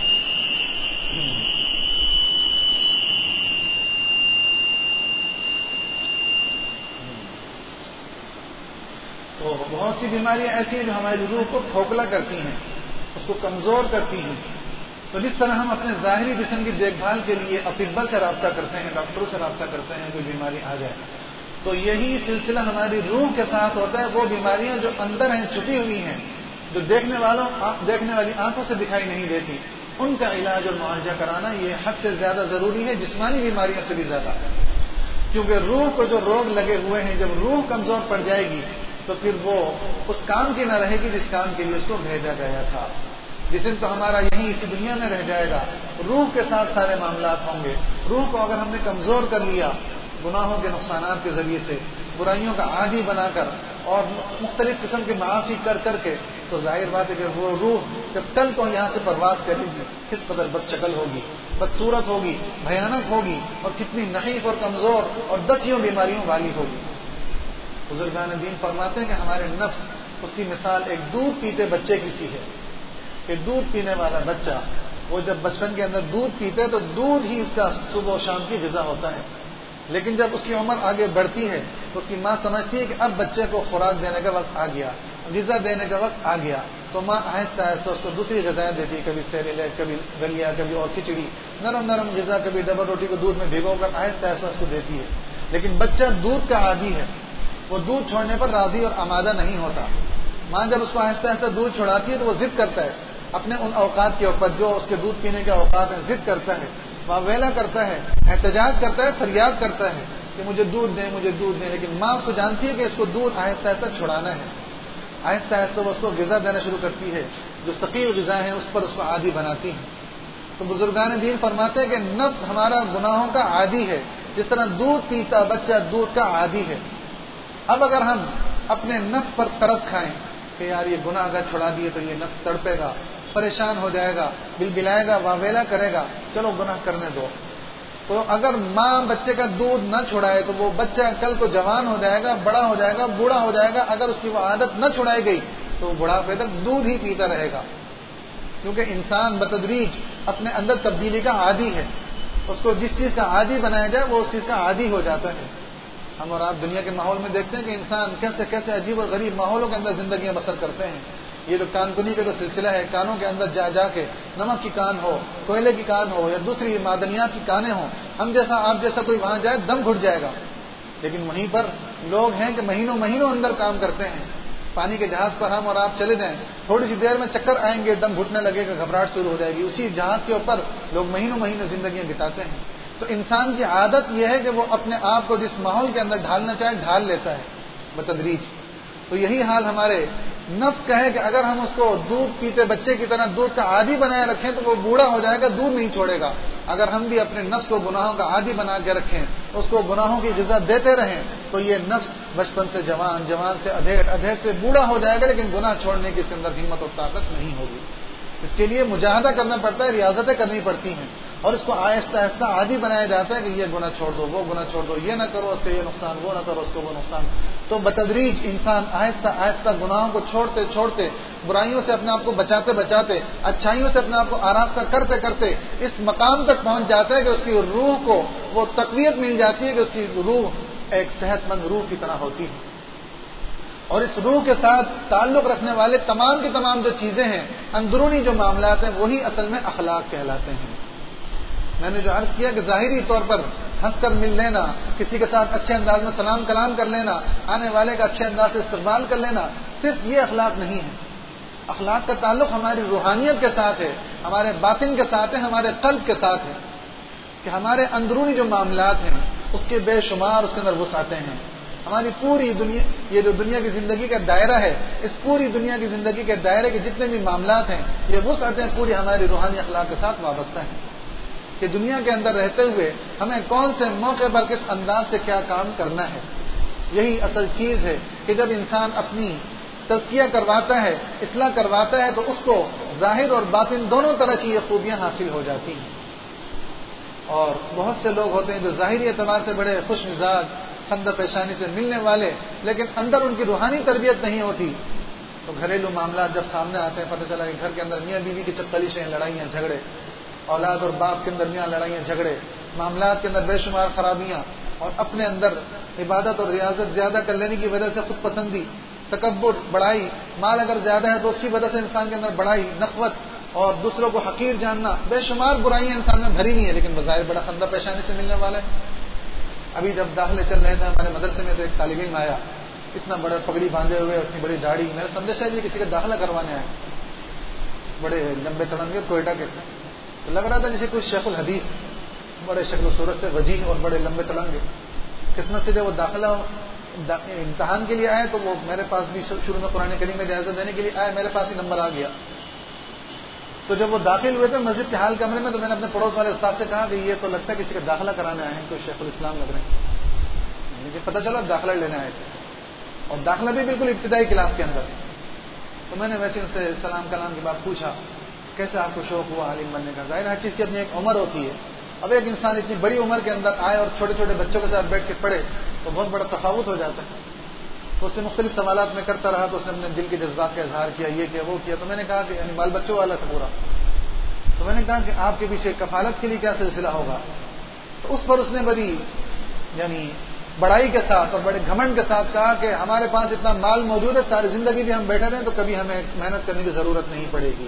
تو بہت سی بیماریاں ایسی ہیں جو ہماری روح کو کھوکھلا کرتی ہیں، اس کو کمزور کرتی ہیں. تو جس طرح ہم اپنے ظاہری جسم کی دیکھ بھال کے لیے اطباء سے رابطہ کرتے ہیں، ڈاکٹروں سے رابطہ کرتے ہیں کوئی بیماری آ جائے، تو یہی سلسلہ ہماری روح کے ساتھ ہوتا ہے. وہ بیماریاں جو اندر ہیں، چھپی ہوئی ہیں، جو دیکھنے والی آنکھوں سے دکھائی نہیں دیتی، ان کا علاج اور معالجہ کرانا یہ حد سے زیادہ ضروری ہے، جسمانی بیماریوں سے بھی زیادہ. کیونکہ روح کو جو روگ لگے ہوئے ہیں، جب روح کمزور پڑ جائے گی تو پھر وہ اس کام کی نہ رہے گی جس کام کے لیے اس کو بھیجا گیا تھا. جسم تو ہمارا یہیں اسی دنیا میں رہ جائے گا، روح کے ساتھ سارے معاملات ہوں گے. روح کو اگر ہم نے کمزور کر لیا گناہوں کے نقصانات کے ذریعے سے، برائیوں کا عادی بنا کر اور مختلف قسم کے معاصی کر کر کے، تو ظاہر بات ہے کہ وہ روح جب کل کو یہاں سے پرواز کرے گی کس قدر بد شکل ہوگی، بدصورت ہوگی، بھیانک ہوگی، اور کتنی نحیف اور کمزور اور دسیوں بیماریوں والی ہوگی. بزرگان دین فرماتے ہیں کہ ہمارے نفس اس کی مثال ایک دودھ پیتے بچے کی سی ہے کہ دودھ پینے والا بچہ وہ جب بچپن کے اندر دودھ پیتا ہے تو دودھ ہی اس کا صبح و شام کی غذا ہوتا ہے. لیکن جب اس کی عمر آگے بڑھتی ہے تو اس کی ماں سمجھتی ہے کہ اب بچے کو خوراک دینے کا وقت آ گیا، غذا دینے کا وقت آ گیا، تو ماں آہستہ آہستہ اس کو دوسری غذائیں دیتی ہے، کبھی سیریلیک، کبھی دلیا، کبھی اور کھچڑی، نرم نرم غذا، کبھی ڈبل روٹی کو دودھ میں بھگو کر آہستہ آہستہ اس کو دیتی ہے. لیکن بچہ دودھ کا عادی ہے، وہ دودھ چھوڑنے پر راضی اور آمادہ نہیں ہوتا. ماں جب اس کو آہستہ آہستہ دودھ چھوڑاتی ہے تو وہ ضد کرتا ہے اپنے ان اوقات کے اوپر جو اس کے دودھ پینے کے اوقات ہیں، ضد کرتا ہے، واویلا کرتا ہے، احتجاج کرتا ہے، فریاد کرتا ہے کہ مجھے دودھ دیں، مجھے دودھ دیں. لیکن ماں اس کو جانتی ہے کہ اس کو دودھ آہستہ آہستہ چھڑانا ہے. آہستہ آہستہ وہ اس کو غذا دینا شروع کرتی ہے، جو ثقیل غذا ہیں اس پر اس کو عادی بناتی ہے. تو بزرگان دین فرماتے ہیں کہ نفس ہمارا گناہوں کا عادی ہے، جس طرح دودھ پیتا بچہ دودھ کا عادی ہے. اب اگر ہم اپنے نفس پر ترس کھائیں کہ یار یہ گناہ اگر چھڑا دیے تو یہ نفس تڑپے گا، پریشان ہو جائے گا، بلبلائے گا، واویلا کرے گا، چلو گناہ کرنے دو. تو اگر ماں بچے کا دودھ نہ چھڑائے تو وہ بچہ کل کو جوان ہو جائے گا، بڑا ہو جائے گا، بوڑھا ہو جائے گا. اگر اس کی وہ عادت نہ چھڑائی گئی تو وہ بڑھاپے تک دودھ ہی پیتا رہے گا. کیونکہ انسان بتدریج اپنے اندر تبدیلی کا عادی ہے. اس کو جس چیز کا عادی بنایا جائے وہ اس چیز کا عادی ہو جاتا ہے. ہم اور آپ دنیا کے ماحول میں دیکھتے ہیں کہ انسان کیسے کیسے عجیب اور غریب ماحولوں کے اندر زندگیاں بسر کرتے ہیں. یہ جو کان کنی کا جو سلسلہ ہے، کانوں کے اندر جا جا کے نمک کی کان ہو، کوئلے کی کان ہو یا دوسری معدنیات کی کانیں ہوں، ہم جیسا آپ جیسا کوئی وہاں جائے دم گھٹ جائے گا. لیکن وہیں پر لوگ ہیں کہ مہینوں مہینوں اندر کام کرتے ہیں. پانی کے جہاز پر ہم اور آپ چلے جائیں، تھوڑی سی دیر میں چکر آئیں گے، دم گھٹنے لگے گا، گھبراہٹ شروع ہو جائے گی. اسی جہاز کے اوپر لوگ مہینوں مہینوں زندگیاں بتاتے ہیں. تو انسان کی عادت یہ ہے کہ وہ اپنے آپ کو جس ماحول کے اندر ڈھالنا چاہے ڈھال لیتا ہے بتدریج. تو یہی حال ہمارے نفس کا ہے کہ اگر ہم اس کو دودھ پیتے بچے کی طرح دودھ کا عادی بنائے رکھیں تو وہ بوڑھا ہو جائے گا، دودھ نہیں چھوڑے گا. اگر ہم بھی اپنے نفس کو گناہوں کا عادی بنا کے رکھیں، اس کو گناہوں کی غذا دیتے رہیں، تو یہ نفس بچپن سے جوان، جوان سے ادھیڑ، ادھیڑ سے بوڑھا ہو جائے گا، لیکن گناہ چھوڑنے کی اس کے اندر ہمت اور طاقت نہیں ہوگی. اس کے لیے مجاہدہ کرنا پڑتا ہے، ریاضتیں کرنی پڑتی ہیں، اور اس کو آہستہ آہستہ عادی بنایا جاتا ہے کہ یہ گناہ چھوڑ دو، وہ گناہ چھوڑ دو، یہ نہ کرو اس سے یہ نقصان، وہ نہ کرو اس کو وہ نقصان. تو بتدریج انسان آہستہ آہستہ گناہوں کو چھوڑتے چھوڑتے، برائیوں سے اپنے آپ کو بچاتے بچاتے، اچھائیوں سے اپنے آپ کو آراستہ کرتے کرتے اس مقام تک پہنچ جاتا ہے کہ اس کی روح کو وہ تقویت مل جاتی ہے کہ اس کی روح ایک صحت مند روح کی طرح ہوتی ہے. اور اس روح کے ساتھ تعلق رکھنے والے تمام کی تمام جو چیزیں ہیں، اندرونی جو معاملات ہیں، وہی اصل میں اخلاق کہلاتے ہیں. میں نے جو عرض کیا کہ ظاہری طور پر ہنس کر مل لینا، کسی کے ساتھ اچھے انداز میں سلام کلام کر لینا، آنے والے کا اچھے انداز سے استقبال کر لینا، صرف یہ اخلاق نہیں ہے. اخلاق کا تعلق ہماری روحانیت کے ساتھ ہے، ہمارے باطن کے ساتھ ہے، ہمارے قلب کے ساتھ ہے، کہ ہمارے اندرونی جو معاملات ہیں اس کے بے شمار اس کے اندر وسعتیں ہیں. ہماری پوری دنیا، یہ جو دنیا کی زندگی کا دائرہ ہے، اس پوری دنیا کی زندگی کے دائرے کے جتنے بھی معاملات ہیں، یہ وسعتیں پوری ہماری روحانی اخلاق کے ساتھ وابستہ ہیں. کہ دنیا کے اندر رہتے ہوئے ہمیں کون سے موقع پر کس انداز سے کیا کام کرنا ہے. یہی اصل چیز ہے کہ جب انسان اپنی تزکیہ کرواتا ہے، اصلاح کرواتا ہے، تو اس کو ظاہر اور باطن دونوں طرح کی یہ خوبیاں حاصل ہو جاتی ہیں. اور بہت سے لوگ ہوتے ہیں جو ظاہری اعتبار سے بڑے خوش مزاج، خندہ پیشانی سے ملنے والے، لیکن اندر ان کی روحانی تربیت نہیں ہوتی. تو گھریلو معاملات جب سامنے آتے ہیں، پتہ چلا کہ گھر کے اندر میاں بیوی کی چپکلیشیں، لڑائیاں جھگڑے، اولاد اور باپ کے اندر میاں لڑائیاں جھگڑے، معاملات کے اندر بے شمار خرابیاں، اور اپنے اندر عبادت اور ریاضت زیادہ کر لینے کی وجہ سے خود پسندی، تکبر، بڑائی، مال اگر زیادہ ہے تو اس کی وجہ سے انسان کے اندر بڑائی، نخوت اور دوسروں کو حقیر جاننا، بے شمار برائیاں انسان میں بھری نہیں ہے، لیکن بظاہر بڑا خندہ پیشانی سے ملنے والا ہے. ابھی جب داخلے چل رہے تھے ہمارے مدرسے میں تو ایک طالب علم آیا، اتنا بڑا پگڑی باندھے ہوئے، اتنی بڑی داڑھی. میں نے سمجھا شاید یہ کسی کا داخلہ کروانے آئے، بڑے لمبے تڑنگے کوئٹہ کے، تو لگ رہا تھا جیسے کوئی شیخ الحدیث، بڑے شکل و صورت سے وجیح اور بڑے لمبے تڑنگے. قسمت سے جب وہ داخلہ امتحان کے لیے آئے تو وہ میرے پاس بھی شروع میں قرآن کریم میں جائزہ دینے کے لیے آئے، میرے پاس ہی نمبر آ گیا. تو جب وہ داخل ہوئے تھے مسجد کے حال کمرے میں، تو میں نے اپنے پڑوس والے استاد سے کہا کہ یہ تو لگتا ہے کسی کا داخلہ کرانے آئے ہیں، کوئی شیخ الاسلام لگ رہے ہیں. مجھے پتہ چلا داخلہ لینے آئے تھے، اور داخلہ بھی بالکل ابتدائی کلاس کے اندر. تو میں نے ویسے ان سے سلام کلام کے بعد پوچھا کیسے آپ کو شوق ہوا عالم بننے کا. ظاہر ہر چیز کی اپنی ایک عمر ہوتی ہے. اب ایک انسان اتنی بڑی عمر کے اندر آئے اور چھوٹے چھوٹے بچوں کے ساتھ بیٹھ کے پڑھے تو بہت بڑا تفاوت ہو جاتا ہے. تو اس سے مختلف سوالات میں کرتا رہا، تو اس نے اپنے دل کے جذبات کا اظہار کیا، یہ کیا وہ کیا. تو میں نے کہا کہ یعنی بال بچوں والا تھا پورا. تو میں نے کہا کہ آپ کے پیچھے کفالت کے لیے کیا سلسلہ ہوگا. تو اس پر اس نے بڑی یعنی بڑائی کے ساتھ اور بڑے گھمنڈ کے ساتھ کہا کہ ہمارے پاس اتنا مال موجود ہے، ساری زندگی بھی ہم بیٹھے رہیں تو کبھی ہمیں محنت کرنے کی ضرورت نہیں پڑے گی.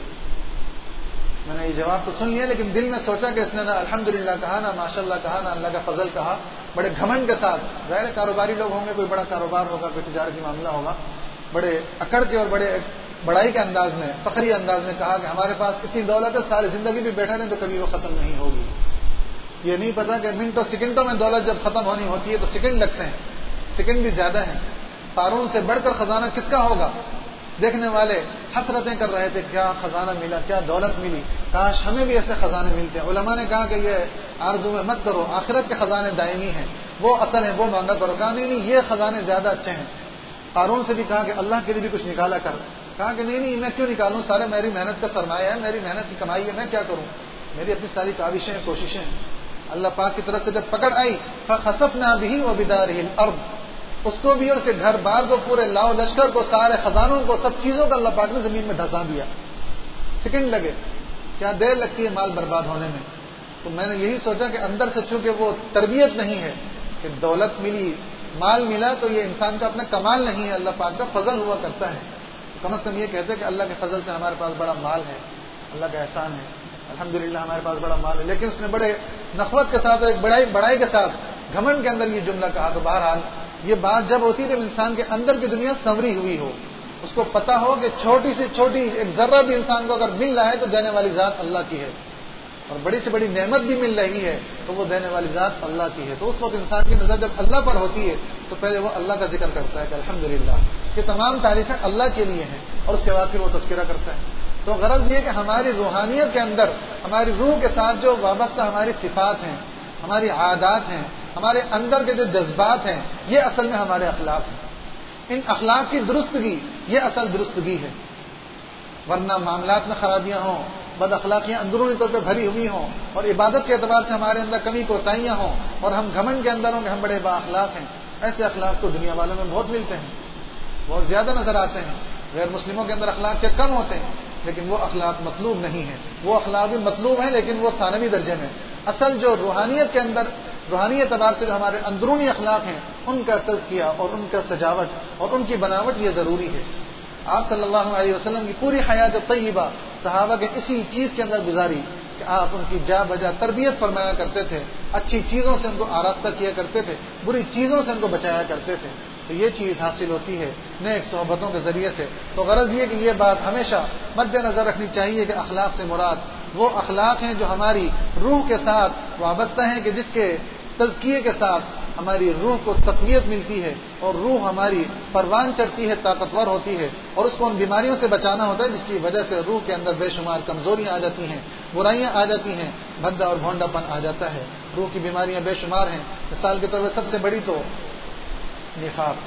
میں نے یہ جواب تو سن لیا، لیکن دل میں سوچا کہ اس نے نہ الحمدللہ کہا، نہ ماشاءاللہ کہا، نہ اللہ کا فضل کہا. بڑے گھمنڈ کے ساتھ، ظاہر کاروباری لوگ ہوں گے، کوئی بڑا کاروبار ہوگا، کوئی تجارتی معاملہ ہوگا، بڑے اکڑ کے اور بڑے بڑائی کے انداز میں، فخری انداز میں کہا کہ ہمارے پاس اتنی دولت ہے، ساری زندگی بھی بیٹھے رہیں تو کبھی وہ ختم نہیں ہوگی. یہ نہیں پتا کہ منٹوں سیکنڈوں میں دولت جب ختم ہونی ہوتی ہے تو سیکنڈ لگتے ہیں، سیکنڈ بھی زیادہ ہیں. قارون سے بڑھ کر خزانہ کس کا ہوگا. دیکھنے والے حسرتیں کر رہے تھے، کیا خزانہ ملا، کیا دولت ملی، کاش ہمیں بھی ایسے خزانے ملتے ہیں. علماء نے کہا کہ یہ آرزو میں مت کرو، آخرت کے خزانے دائمی ہیں، وہ اصل ہیں، وہ مانگا کرو. کہا نہیں یہ خزانے زیادہ اچھے ہیں. قارون سے بھی کہا کہ اللہ کے لیے بھی کچھ نکالا کر. کہا کہ نہیں میں کیوں نکالوں، سارے میری محنت کا سرمایہ ہے، میری محنت کی کمائی ہے، میں کیا کروں، میری اپنی ساری کاوشیں کوششیں. اللہ پاک کی طرف سے جب پکڑ آئی فخسفنا به وبداره الارض، اس کو بھی اور اس کے گھر بار کو، پورے لاؤ لشکر کو، سارے خزانوں کو، سب چیزوں کو اللہ پاک نے زمین میں دھسا دیا. سیکنڈ لگے، کیا دیر لگتی ہے مال برباد ہونے میں. تو میں نے یہی سوچا کہ اندر سے چونکہ وہ تربیت نہیں ہے کہ دولت ملی، مال ملا، تو یہ انسان کا اپنا کمال نہیں ہے، اللہ پاک کا فضل ہوا کرتا ہے. کم از کم یہ کہتے ہیں کہ اللہ کے فضل سے ہمارے پاس بڑا مال ہے، اللہ کا احسان ہے، الحمدللہ ہمارے پاس بڑا مال ہے. لیکن اس نے بڑے نخوت کے ساتھ اور ایک بڑائی کے ساتھ گھمنڈ کے اندر یہ جملہ کہا. تو بہرحال یہ بات جب ہوتی ہے جب انسان کے اندر کی دنیا سنوری ہوئی ہو، اس کو پتا ہو کہ چھوٹی سے چھوٹی ایک ذرہ بھی انسان کو اگر مل رہا ہے تو دینے والی ذات اللہ کی ہے، اور بڑی سے بڑی نعمت بھی مل رہی ہے تو وہ دینے والی ذات اللہ کی ہے. تو اس وقت انسان کی نظر جب اللہ پر ہوتی ہے تو پہلے وہ اللہ کا ذکر کرتا ہے کہ الحمدللہ کہ تمام تعریفیں اللہ کے لیے ہیں، اور اس کے بعد پھر وہ تذکرہ کرتا ہے. تو غرض یہ کہ ہماری روحانیت کے اندر ہماری روح کے ساتھ جو وابستہ ہماری صفات ہیں، ہماری عادات ہیں، ہمارے اندر کے جو جذبات ہیں، یہ اصل میں ہمارے اخلاق ہیں. ان اخلاق کی درستگی یہ اصل درستگی ہے. ورنہ معاملات میں خرابیاں ہوں، بد اخلاقیاں اندرونی طور پہ بھری ہوئی ہوں، اور عبادت کے اعتبار سے ہمارے اندر کمی کوتاہیاں ہوں، اور ہم گھمنڈ کے اندر ہوں کہ ہم بڑے با اخلاق ہیں. ایسے اخلاق تو دنیا والوں میں بہت ملتے ہیں، بہت زیادہ نظر آتے ہیں. غیر مسلموں کے اندر اخلاق کے کم ہوتے ہیں، لیکن وہ اخلاق مطلوب نہیں ہیں. وہ اخلاق بھی مطلوب ہیں لیکن وہ ثانوی درجے میں. اصل جو روحانیت کے اندر روحانی اعتبار سے جو ہمارے اندرونی اخلاق ہیں ان کا تزکیہ اور ان کا سجاوٹ اور ان کی بناوٹ یہ ضروری ہے. آپ صلی اللہ علیہ وسلم کی پوری حیات طیبہ صحابہ کے اسی چیز کے اندر گزاری کہ آپ ان کی جا بجا تربیت فرمایا کرتے تھے، اچھی چیزوں سے ان کو آراستہ کیا کرتے تھے، بری چیزوں سے ان کو بچایا کرتے تھے. تو یہ چیز حاصل ہوتی ہے نیک صحبتوں کے ذریعے سے. تو غرض یہ کہ یہ بات ہمیشہ مد نظر رکھنی چاہیے کہ اخلاق سے مراد وہ اخلاق ہیں جو ہماری روح کے ساتھ وابستہ ہیں، کہ جس کے تزکیے کے ساتھ ہماری روح کو تقویت ملتی ہے اور روح ہماری پروان چڑھتی ہے، طاقتور ہوتی ہے، اور اس کو ان بیماریوں سے بچانا ہوتا ہے جس کی وجہ سے روح کے اندر بے شمار کمزوریاں آ جاتی ہیں، برائیاں آ جاتی ہیں، بھدا اور بھونڈا پن آ جاتا ہے. روح کی بیماریاں بے شمار ہیں. مثال کے طور پر سب سے بڑی تو نفاق،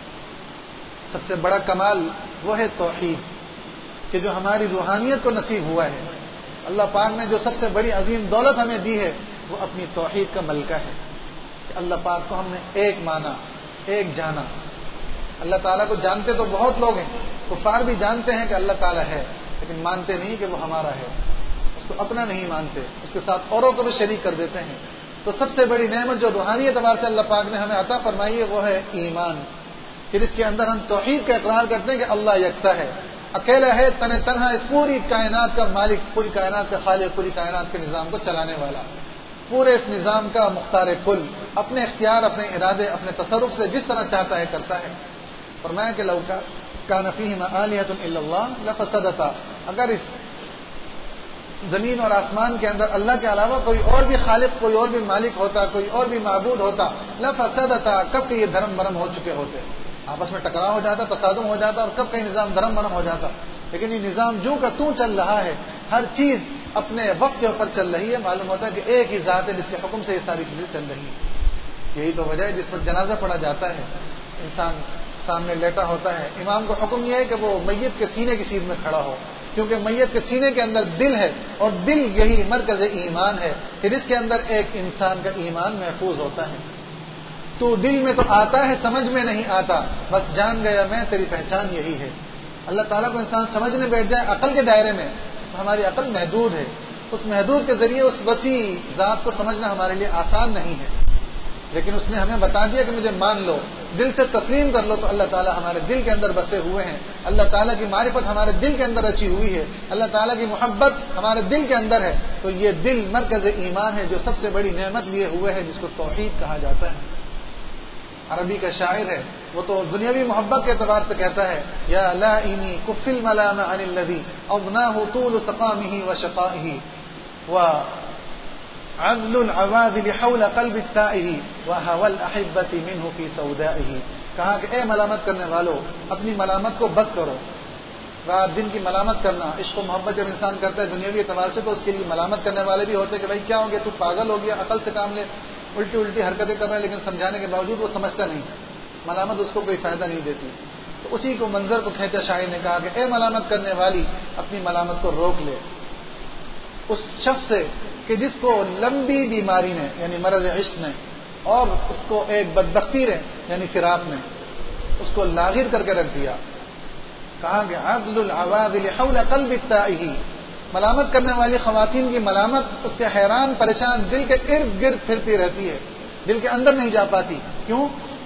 سب سے بڑا کمال وہ ہے توحید، کہ جو ہماری روحانیت کو نصیب ہوا ہے. اللہ پاک نے جو سب سے بڑی عظیم دولت ہمیں دی ہے وہ اپنی توحید کا ملکہ ہے، کہ اللہ پاک کو ہم نے ایک مانا، ایک جانا. اللہ تعالیٰ کو جانتے تو بہت لوگ ہیں، کفار بھی جانتے ہیں کہ اللہ تعالیٰ ہے، لیکن مانتے نہیں کہ وہ ہمارا ہے، اس کو اپنا نہیں مانتے، اس کے ساتھ اوروں کو بھی شریک کر دیتے ہیں. تو سب سے بڑی نعمت جو روحانی اعتبار سے اللہ پاک نے ہمیں عطا فرمائی ہے وہ ہے ایمان. پھر اس کے اندر ہم توحید کا اقرار کرتے ہیں کہ اللہ یکتا ہے، اکیلا ہے، تنہا، اس پوری کائنات کا مالک، پوری کائنات کا خالق، پوری کائنات کے نظام کو چلانے والا، پورے اس نظام کا مختار کل، اپنے اختیار، اپنے ارادے، اپنے تصرف سے جس طرح چاہتا ہے کرتا ہے. فرمایا کہ لو کان فیہما آلہۃ الا اللہ لفسدتا، اگر اس زمین اور آسمان کے اندر اللہ کے علاوہ کوئی اور بھی خالق، کوئی اور بھی مالک ہوتا، کوئی اور بھی معبود ہوتا، لفسدتا، کب کہ یہ دھرم برم ہو چکے ہوتے، آپس میں ٹکراؤ ہو جاتا، تصادم ہو جاتا، اور کب کا یہ نظام دھرم برم ہو جاتا. لیکن یہ نظام جو کا توں چل رہا ہے، ہر چیز اپنے وقت کے اوپر چل رہی ہے. معلوم ہوتا ہے کہ ایک ہی ذات ہے جس کے حکم سے یہ ساری چیزیں چل رہی ہیں. یہی تو وجہ ہے جس پر جنازہ پڑھا جاتا ہے، انسان سامنے لیٹا ہوتا ہے، امام کو حکم یہ ہے کہ وہ میت کے سینے کی سیدھ میں کھڑا ہو، کیونکہ میت کے سینے کے اندر دل ہے، اور دل یہی مرکز ایمان ہے، پھر اس کے اندر ایک انسان کا ایمان محفوظ ہوتا ہے. تو دل میں تو آتا ہے، سمجھ میں نہیں آتا، بس جان گیا میں تیری پہچان یہی ہے. اللہ تعالیٰ کو انسان سمجھنے بیٹھ جائے عقل کے دائرے میں تو ہماری عقل محدود ہے، اس محدود کے ذریعے اس وسیع ذات کو سمجھنا ہمارے لیے آسان نہیں ہے. لیکن اس نے ہمیں بتا دیا کہ مجھے مان لو، دل سے تسلیم کر لو، تو اللہ تعالیٰ ہمارے دل کے اندر بسے ہوئے ہیں. اللہ تعالیٰ کی معرفت ہمارے دل کے اندر رچی ہوئی ہے، اللہ تعالیٰ کی محبت ہمارے دل کے اندر ہے. تو یہ دل مرکز ایمان ہے جو سب سے بڑی نعمت لیے ہوئے ہے، جس کو توحید کہا جاتا ہے. عربی کا شاعر ہے، وہ تو دنیاوی محبت کے اعتبار سے کہتا ہے، یا لائمی کف الملام عن الذی اغناہ طول سقامہ وشقائہ وعذل العواذل حول قلب التائہ وہوى الاحبۃ منہ فی سودائہ. کہا کہ اے ملامت کرنے والو، اپنی ملامت کو بس کرو. رات دن کی ملامت کرنا، عشق و محبت جب انسان کرتا ہے دنیاوی اعتبار سے تو اس کے لیے ملامت کرنے والے بھی ہوتے ہیں کہ بھائی کیا ہو گیا، تو پاگل ہو گیا، عقل سے کام لے، الٹی الٹی حرکتیں کر رہے ہیں، لیکن سمجھانے کے باوجود وہ سمجھتا نہیں، ملامت اس کو کوئی فائدہ نہیں دیتی. تو اسی کو منظر کو کھینچا شاعر نے، کہا کہ اے ملامت کرنے والی، اپنی ملامت کو روک لے اس شخص سے کہ جس کو لمبی بیماری نے یعنی مرض عشق نے، اور اس کو ایک بدبختی نے یعنی فراق نے اس کو لاغر کر کے رکھ دیا. کہا کہ عذل العواذل حول قلب التائہ، ملامت کرنے والی خواتین کی ملامت اس کے حیران پریشان دل کے ارد گرد پھرتی رہتی ہے، دل کے اندر نہیں جا پاتی. کیوں؟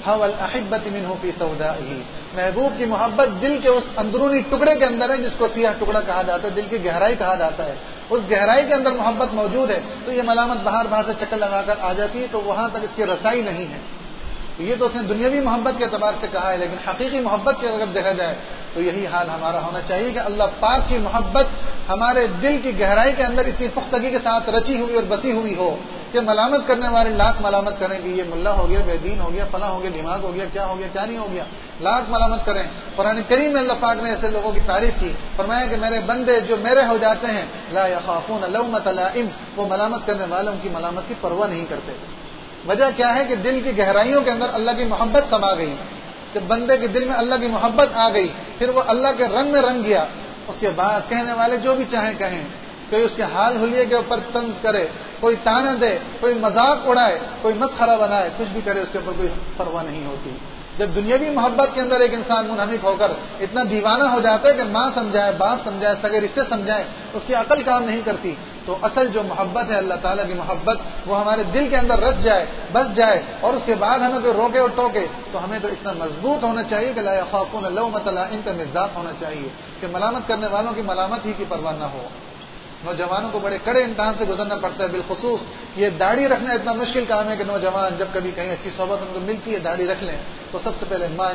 هوى الأحبة منه في سودائه، محبوب کی محبت دل کے اس اندرونی ٹکڑے کے اندر ہے جس کو سیاہ ٹکڑا کہا جاتا ہے، دل کی گہرائی کہا جاتا ہے، اس گہرائی کے اندر محبت موجود ہے، تو یہ ملامت باہر سے چکر لگا کر آ جاتی ہے، تو وہاں تک اس کی رسائی نہیں ہے۔ یہ تو اس نے دنیاوی محبت کے اعتبار سے کہا ہے، لیکن حقیقی محبت کے اگر دیکھا جائے تو یہی حال ہمارا ہونا چاہیے کہ اللہ پاک کی محبت ہمارے دل کی گہرائی کے اندر اتنی پختگی کے ساتھ رچی ہوئی اور بسی ہوئی ہو کہ ملامت کرنے والے لاکھ ملامت کریں کہ یہ ملا ہو گیا، بے دین ہو گیا، فلاں ہو گیا، دماغ ہو گیا، کیا ہو گیا، کیا نہیں ہو گیا، لاکھ ملامت کریں۔ قرآن کریم میں اللہ پاک نے ایسے لوگوں کی تعریف کی، فرمایا کہ میرے بندے جو میرے ہو جاتے ہیں لا یخافون لومۃ لائم، وہ ملامت کرنے والوں کی ملامت کی پرواہ نہیں کرتے۔ وجہ کیا ہے کہ دل کی گہرائیوں کے اندر اللہ کی محبت سما گئی، جب بندے کے دل میں اللہ کی محبت آ گئی، پھر وہ اللہ کے رنگ میں رنگ گیا، اس کے بعد کہنے والے جو بھی چاہیں کہیں، کوئی اس کے حال حلیے کے اوپر طنز کرے، کوئی تانا دے، کوئی مذاق اڑائے، کوئی مسخرہ بنائے، کچھ بھی کرے، اس کے اوپر کوئی پرواہ نہیں ہوتی۔ جب دنیاوی محبت کے اندر ایک انسان منہمک ہو کر اتنا دیوانہ ہو جاتا ہے کہ ماں سمجھائے، باپ سمجھائے، سگے رشتے سمجھائے، اس کی عقل کام نہیں کرتی، تو اصل جو محبت ہے اللہ تعالیٰ کی محبت، وہ ہمارے دل کے اندر رچ جائے، بس جائے، اور اس کے بعد ہمیں کوئی روکے اور ٹوکے تو ہمیں تو اتنا مضبوط ہونا چاہیے کہ لا یخافون لومۃ لائم کا مزاج ہونا چاہیے کہ ملامت کرنے والوں کی ملامت ہی کی پرواہ نہ ہو۔ نوجوانوں کو بڑے کڑے امتحان سے گزرنا پڑتا ہے، بالخصوص یہ داڑھی رکھنا اتنا مشکل کام ہے کہ نوجوان جب کبھی کہیں اچھی صحبت ان کو ملتی ہے داڑھی رکھ لیں تو سب سے پہلے ماں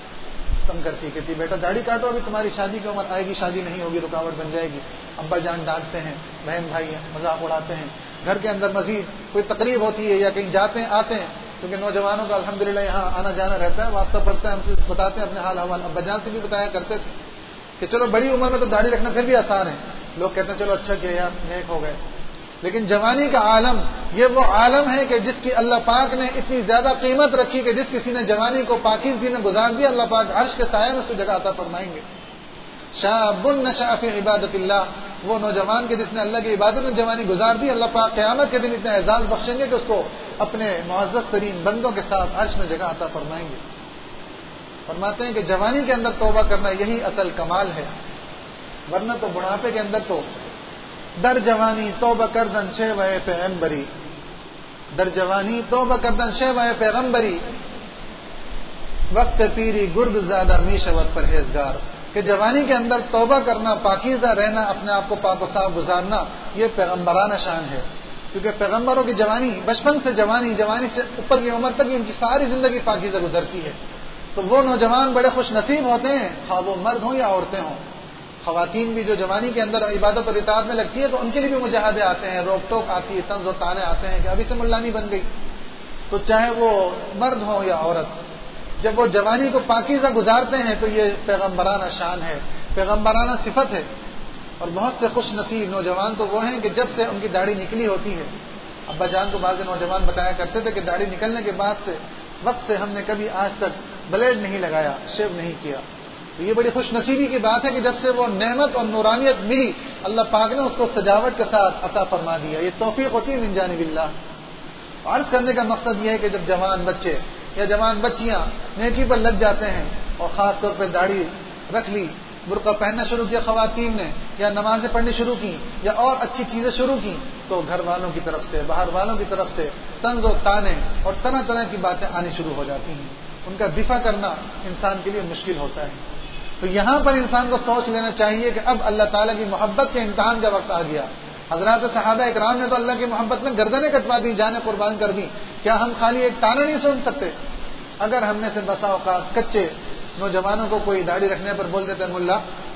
کم کرتی کہتی بیٹا داڑھی کاٹو، ابھی تمہاری شادی کی عمر آئے گی، شادی نہیں ہوگی، رکاوٹ بن جائے گی۔ ابا جان ڈانٹتے ہیں، بہن بھائی مذاق اڑاتے ہیں، گھر کے اندر مزید کوئی تقریب ہوتی ہے یا کہیں جاتے ہیں آتے ہیں، کیونکہ نوجوانوں کا الحمدللہ یہاں آنا جانا رہتا ہے، واسطہ پڑتا ہے، ہم سے بتاتے ہیں اپنے حال حوال، ابا جان سے بھی بتایا کرتے تھے کہ چلو بڑی عمر میں تو داڑھی رکھنا پھر بھی آسان ہے، لوگ کہتے ہیں چلو اچھا کیا یار، نیک ہو گئے، لیکن جوانی کا عالم یہ وہ عالم ہے کہ جس کی اللہ پاک نے اتنی زیادہ قیمت رکھی کہ جس کسی نے جوانی کو پاکیزگی میں گزار دیا، اللہ پاک عرش کے سائے میں اس کو جگہ عطا فرمائیں گے۔ شاب نشأ فی عبادت اللہ، وہ نوجوان کے جس نے اللہ کی عبادت میں جوانی گزار دی، اللہ پاک قیامت کے دن اتنا اعزاز بخشیں گے کہ اس کو اپنے معزز ترین بندوں کے ساتھ عرش میں جگہ عطا فرمائیں گے۔ فرماتے ہیں کہ جوانی کے اندر توبہ کرنا یہی اصل کمال ہے، ورنہ تو بڑھاپے کے اندر تو در جوانی توبہ کردن شیوہ پیغمبری، در جوانی توبہ کردن شیوہ پیغمبری، وقت پیری گرگ زیادہ میشوت پرہیزگار، کہ جوانی کے اندر توبہ کرنا، پاکیزہ رہنا، اپنے آپ کو پاک و صاف گزارنا، یہ پیغمبرانہ شان ہے، کیونکہ پیغمبروں کی جوانی بچپن سے جوانی سے اوپر کی عمر تک ان کی ساری زندگی پاکیزہ گزرتی ہے، تو وہ نوجوان بڑے خوش نصیب ہوتے ہیں، خواہ وہ مرد ہوں یا عورتیں ہوں۔ خواتین بھی جو جوانی کے اندر عبادت اور اطاعت میں لگتی ہے تو ان کے لیے بھی مجاہدے آتے ہیں، روک ٹوک آتی ہے، طنز و طعنے آتے ہیں کہ ابھی سے ملانی بن گئی، تو چاہے وہ مرد ہو یا عورت، جب وہ جوانی کو پاکیزہ گزارتے ہیں تو یہ پیغمبرانہ شان ہے، پیغمبرانہ صفت ہے۔ اور بہت سے خوش نصیب نوجوان تو وہ ہیں کہ جب سے ان کی داڑھی نکلی ہوتی ہے، ابا جان کو بعض نوجوان بتایا کرتے تھے کہ داڑھی نکلنے کے بعد سے وقت سے ہم نے کبھی آج تک بلیڈ نہیں لگایا، شیو نہیں کیا، تو یہ بڑی خوش نصیبی کی بات ہے کہ جب سے وہ نعمت اور نورانیت ملی، اللہ پاک نے اس کو سجاوٹ کے ساتھ عطا فرما دیا، یہ توفیق ہوتی ہے من جانب اللہ۔ عرض کرنے کا مقصد یہ ہے کہ جب جوان بچے یا جوان بچیاں نیکی پر لگ جاتے ہیں اور خاص طور پہ داڑھی رکھ لی، برقع پہننا شروع کیا خواتین نے، یا نمازیں پڑھنی شروع کی یا اور اچھی چیزیں شروع کی، تو گھر والوں کی طرف سے، باہر والوں کی طرف سے طنز و طعنے اور طرح طرح کی باتیں آنی شروع ہو جاتی ہیں، ان کا دفاع کرنا انسان کے لیے مشکل ہوتا ہے۔ تو یہاں پر انسان کو سوچ لینا چاہیے کہ اب اللہ تعالیٰ کی محبت کے امتحان کا وقت آ گیا۔ حضرات صحابہ اکرام نے تو اللہ کی محبت میں گردنیں کٹوا دی، جانیں قربان کر دی، کیا ہم خالی ایک طعنہ نہیں سن سکتے؟ اگر ہم میں سے بسا اوقات کچے نوجوانوں کو کوئی داڑھی رکھنے پر بول دیتے ہیں ملا،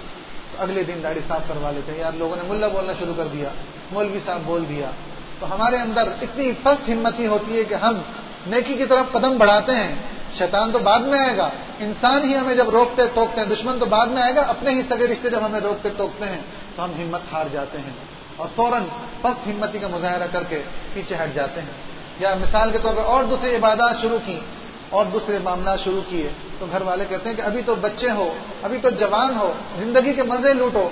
تو اگلے دن داڑھی صاف کروا لیتے ہیں، یار لوگوں نے ملا بولنا شروع کر دیا، مولوی صاحب بول دیا، تو ہمارے اندر اتنی پست ہمتی ہوتی ہے کہ ہم نیکی کی طرف قدم بڑھاتے ہیں، شیطان تو بعد میں آئے گا، انسان ہی ہمیں جب روکتے ٹوکتے ہیں، دشمن تو بعد میں آئے گا، اپنے ہی سگے رشتے جب ہمیں روکتے ٹوکتے ہیں تو ہم ہمت ہار جاتے ہیں اور فوراً پست ہمتی کا مظاہرہ کر کے پیچھے ہٹ جاتے ہیں۔ یا مثال کے طور پر اور دوسری عبادات شروع کی اور دوسرے معاملات شروع کیے تو گھر والے کہتے ہیں کہ ابھی تو بچے ہو، ابھی تو جوان ہو، زندگی کے مزے لوٹو۔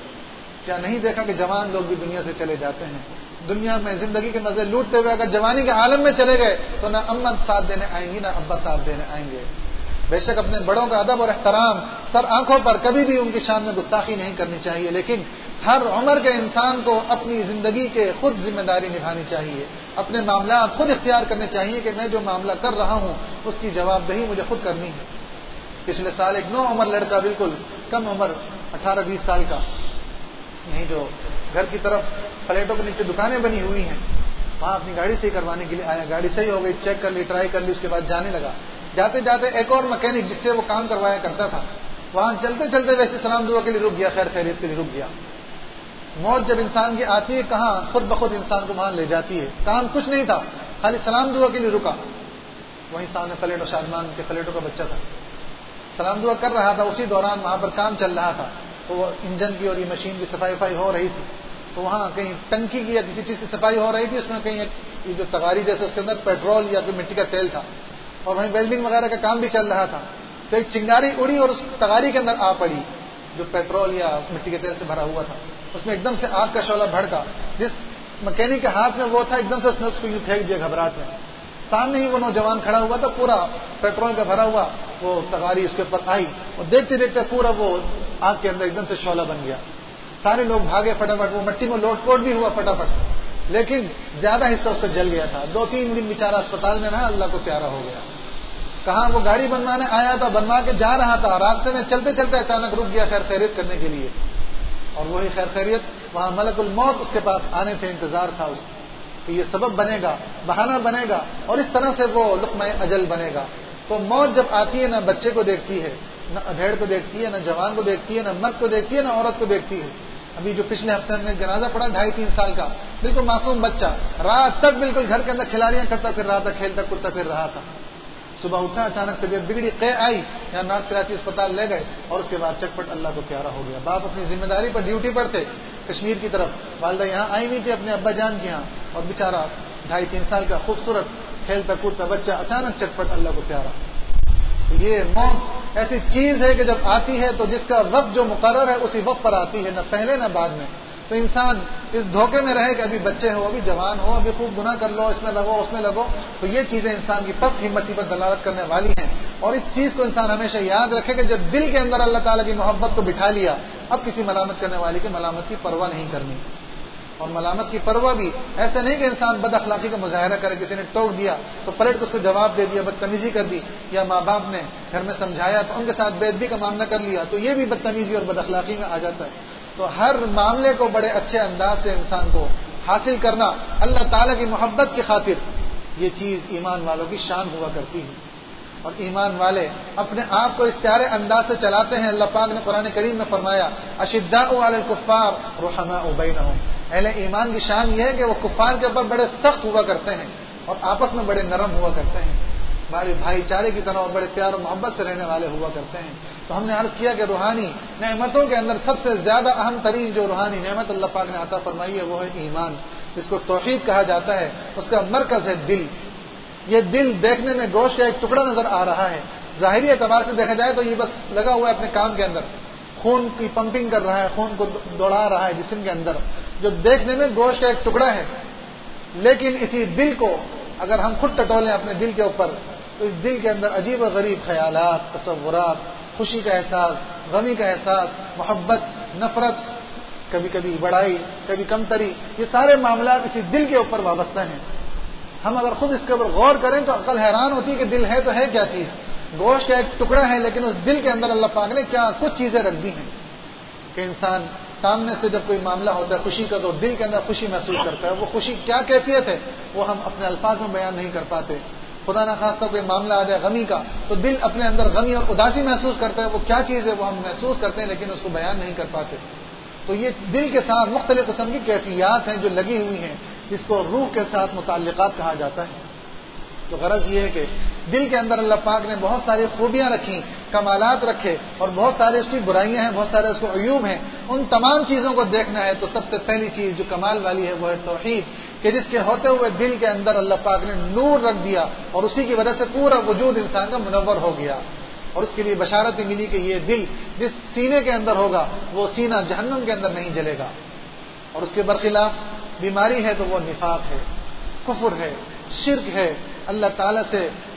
کیا نہیں دیکھا کہ جوان لوگ بھی دنیا سے چلے جاتے ہیں، دنیا میں زندگی کے مزے لوٹتے ہوئے اگر جوانی کے عالم میں چلے گئے تو نہ امن ساتھ دینے آئیں گی نہ ابا ساتھ دینے آئیں گے۔ بے شک اپنے بڑوں کا ادب اور احترام سر آنکھوں پر کبھی بھی ان کی شان میں گستاخی نہیں کرنی چاہیے، لیکن ہر عمر کے انسان کو اپنی زندگی کے خود ذمہ داری نبھانی چاہیے، اپنے معاملات خود اختیار کرنے چاہیے کہ میں جو معاملہ کر رہا ہوں اس کی جواب دہی مجھے خود کرنی ہے۔ پچھلے سال ایک 9 عمر لڑکا، بالکل کم عمر 18-20 سال کا، یہیں جو گھر کی طرف فلیٹوں کے نیچے دکانیں بنی ہوئی ہیں وہاں اپنی گاڑی صحیح کروانے کے لیے آیا، گاڑی صحیح ہو گئی، چیک کر لی، ٹرائی کر لی، اس کے بعد جانے لگا۔ جاتے جاتے ایک اور مکینک جس سے وہ کام کروایا کرتا تھا وہاں چلتے چلتے ویسے سلام دعا کے لیے رک گیا، خیر خیریت کے لیے رک گیا۔ موت جب انسان کی آتی ہے کہاں خود بخود انسان کو وہاں لے جاتی ہے، کام کچھ نہیں تھا، خالی سلام دعا کے لیے رکا۔ وہیں سامنے فلیٹ اور شادمان کے فلیٹوں کا بچہ تھا، سلام دعا کر رہا تھا، اسی دوران وہاں پر کام چل رہا تھا، تو وہ انجن کی اور یہ مشین کی صفائی ہو رہی تھی، تو وہاں کہیں ٹنکی کی یا کسی چیز کی صفائی ہو رہی تھی، اس میں کہیں یہ جو تغاری جیسے اس کے اندر پیٹرول یا پھر مٹی کا تیل تھا، اور وہیں ویلڈنگ وغیرہ کا کام بھی چل رہا تھا، تو ایک چنگاری اڑی اور اس تغاری کے اندر آ پڑی جو پیٹرول یا مٹی کے تیل سے بھرا ہوا تھا۔ اس میں ایک دم سے آگ کا شعلہ بھڑکا، جس مکینک کے ہاتھ میں وہ تھا ایک دم سے اس نے اس کو پھینک دیا گھبراہٹ میں۔ سامنے ہی وہ نوجوان کھڑا ہوا تھا، پورا پیٹرول کا بھرا ہوا وہ تغاری اس کے اوپر آئی اور دیکھتے دیکھتے پورا وہ آگ کے اندر ایک دم سے شعلہ بن گیا۔ سارے لوگ بھاگے فٹافٹ، وہ مٹی میں لوٹ پوٹ بھی ہوا فٹافٹ، لیکن زیادہ حصہ اس سے جل گیا تھا۔ 2-3 دن بیچارہ اسپتال میں رہا، اللہ کو پیارا ہو گیا۔ کہاں وہ گاڑی بنوانے آیا تھا، بنوا کے جا رہا تھا، راستے میں چلتے چلتے اچانک رک گیا خیر خیریت کرنے کے لیے، اور وہی خیر خیریت وہاں ملک الموت اس کے پاس آنے سے انتظار تھا اس کہ یہ سبب بنے گا، بہانہ بنے گا، اور اس طرح سے وہ لقمہ اجل بنے گا۔ تو موت جب آتی ہے نہ بچے کو دیکھتی ہے، نہ ادھیڑ کو دیکھتی ہے، نہ جوان کو دیکھتی ہے، نہ مرد کو دیکھتی ہے، نہ عورت کو دیکھتی ہے۔ ابھی جو پچھلے ہفتے میں جنازہ پڑا 2.5-3 سال کا، بالکل معصوم بچہ، رات تک بالکل گھر کے اندر کھلاڑیاں کرتا پھر رہا تھا، کھیلتا کودتا پھر رہا تھا۔ صبح اٹھا، اچانک طبیعت بگڑی، قے آئی، یہاں نارتھ کراچی اسپتال لے گئے، اور اس کے بعد چٹپٹ اللہ کو پیارا ہو گیا۔ باپ اپنی ذمہ داری پر ڈیوٹی پر تھے کشمیر کی طرف، والدہ یہاں آئی ہوئی تھی اپنے ابا جان کے یہاں، اور بیچارہ 2.5-3 سال کا خوبصورت کھیلتا کودتا بچہ اچانک چٹپٹ اللہ کو پیارا۔ تو یہ موت ایسی چیز ہے کہ جب آتی ہے تو جس کا وقت جو مقرر ہے اسی وقت پر آتی ہے، نہ پہلے نہ بعد میں۔ تو انسان اس دھوکے میں رہے کہ ابھی بچے ہو، ابھی جوان ہو، ابھی خوب گناہ کر لو، اس میں لگو اس میں لگو، تو یہ چیزیں انسان کی پست ہمتی پر دلالت کرنے والی ہیں۔ اور اس چیز کو انسان ہمیشہ یاد رکھے کہ جب دل کے اندر اللہ تعالیٰ کی محبت کو بٹھا لیا، اب کسی ملامت کرنے والے کی ملامت کی پرواہ نہیں کرنی۔ اور ملامت کی پرواہ بھی ایسا نہیں کہ انسان بد اخلاقی کا مظاہرہ کرے، کسی نے ٹوک دیا تو پلٹ کے اس کو جواب دے دیا، بدتمیزی کر دی، یا ماں باپ نے گھر میں سمجھایا تو ان کے ساتھ بے ادبی کا معاملہ کر لیا، تو یہ بھی بدتمیزی اور بد اخلاقی میں آ جاتا ہے۔ تو ہر معاملے کو بڑے اچھے انداز سے انسان کو حاصل کرنا اللہ تعالیٰ کی محبت کی خاطر، یہ چیز ایمان والوں کی شان ہوا کرتی ہے۔ اور ایمان والے اپنے آپ کو اس پیارے انداز سے چلاتے ہیں۔ اللہ پاک نے قرآن کریم میں فرمایا اشداء علی الکفار رحماء بینہم، اہل ایمان کی شان یہ ہے کہ وہ کفار کے اوپر بڑے سخت ہوا کرتے ہیں اور آپس میں بڑے نرم ہوا کرتے ہیں، ہمارے بھائی چارے کی طرح اور بڑے پیار و محبت سے رہنے والے ہوا کرتے ہیں۔ تو ہم نے عرض کیا کہ روحانی نعمتوں کے اندر سب سے زیادہ اہم ترین جو روحانی نعمت اللہ پاک نے عطا فرمائی ہے وہ ہے ایمان، جس کو توحید کہا جاتا ہے۔ اس کا مرکز ہے دل۔ یہ دل دیکھنے میں گوشت کا ایک ٹکڑا نظر آ رہا ہے، ظاہری اعتبار سے دیکھا جائے تو یہ بس لگا ہوا ہے اپنے کام کے اندر، خون کی پمپنگ کر رہا ہے، خون کو دوڑا رہا ہے جسم کے اندر، جو دیکھنے میں گوشت کا ایک ٹکڑا ہے۔ لیکن اسی دل کو اگر ہم خود ٹٹولیں اپنے دل کے اوپر، تو اس دل کے اندر عجیب و غریب خیالات، تصورات، خوشی کا احساس، غمی کا احساس، محبت، نفرت، کبھی کبھی بڑائی، کبھی کمتری، یہ سارے معاملات اسی دل کے اوپر وابستہ ہیں۔ ہم اگر خود اس کے اوپر غور کریں تو عقل حیران ہوتی ہے کہ دل ہے تو ہے کیا چیز، گوشت کا ایک ٹکڑا ہے، لیکن اس دل کے اندر اللہ پاک نے کیا کچھ چیزیں رکھ دی ہیں کہ انسان سامنے سے جب کوئی معاملہ ہوتا ہے خوشی کا تو دل کے اندر خوشی محسوس کرتا ہے۔ وہ خوشی کیا کیفیت ہے وہ ہم اپنے الفاظ میں بیان نہیں کر پاتے۔ خدا نہ خواستہ کوئی معاملہ آ جائے غمی کا تو دل اپنے اندر غمی اور اداسی محسوس کرتا ہے، وہ کیا چیز ہے وہ ہم محسوس کرتے ہیں لیکن اس کو بیان نہیں کر پاتے۔ تو یہ دل کے ساتھ مختلف قسم کی کیفیات ہیں جو لگی ہوئی ہیں، جس کو روح کے ساتھ متعلقات کہا جاتا ہے۔ تو غرض یہ ہے کہ دل کے اندر اللہ پاک نے بہت ساری خوبیاں رکھی، کمالات رکھے، اور بہت ساری اس کی برائیاں ہیں، بہت سارے اس کو عیوب ہیں۔ ان تمام چیزوں کو دیکھنا ہے تو سب سے پہلی چیز جو کمال والی ہے وہ ہے توحید، کہ جس کے ہوتے ہوئے دل کے اندر اللہ پاک نے نور رکھ دیا اور اسی کی وجہ سے پورا وجود انسان کا منور ہو گیا، اور اس کے لیے بشارت بھی ملی کہ یہ دل جس سینے کے اندر ہوگا وہ سینہ جہنم کے اندر نہیں جلے گا۔ اور اس کے برخلاف بیماری ہے تو وہ نفاق ہے، کفر ہے، شرک ہے، اللہ تعالیٰ سے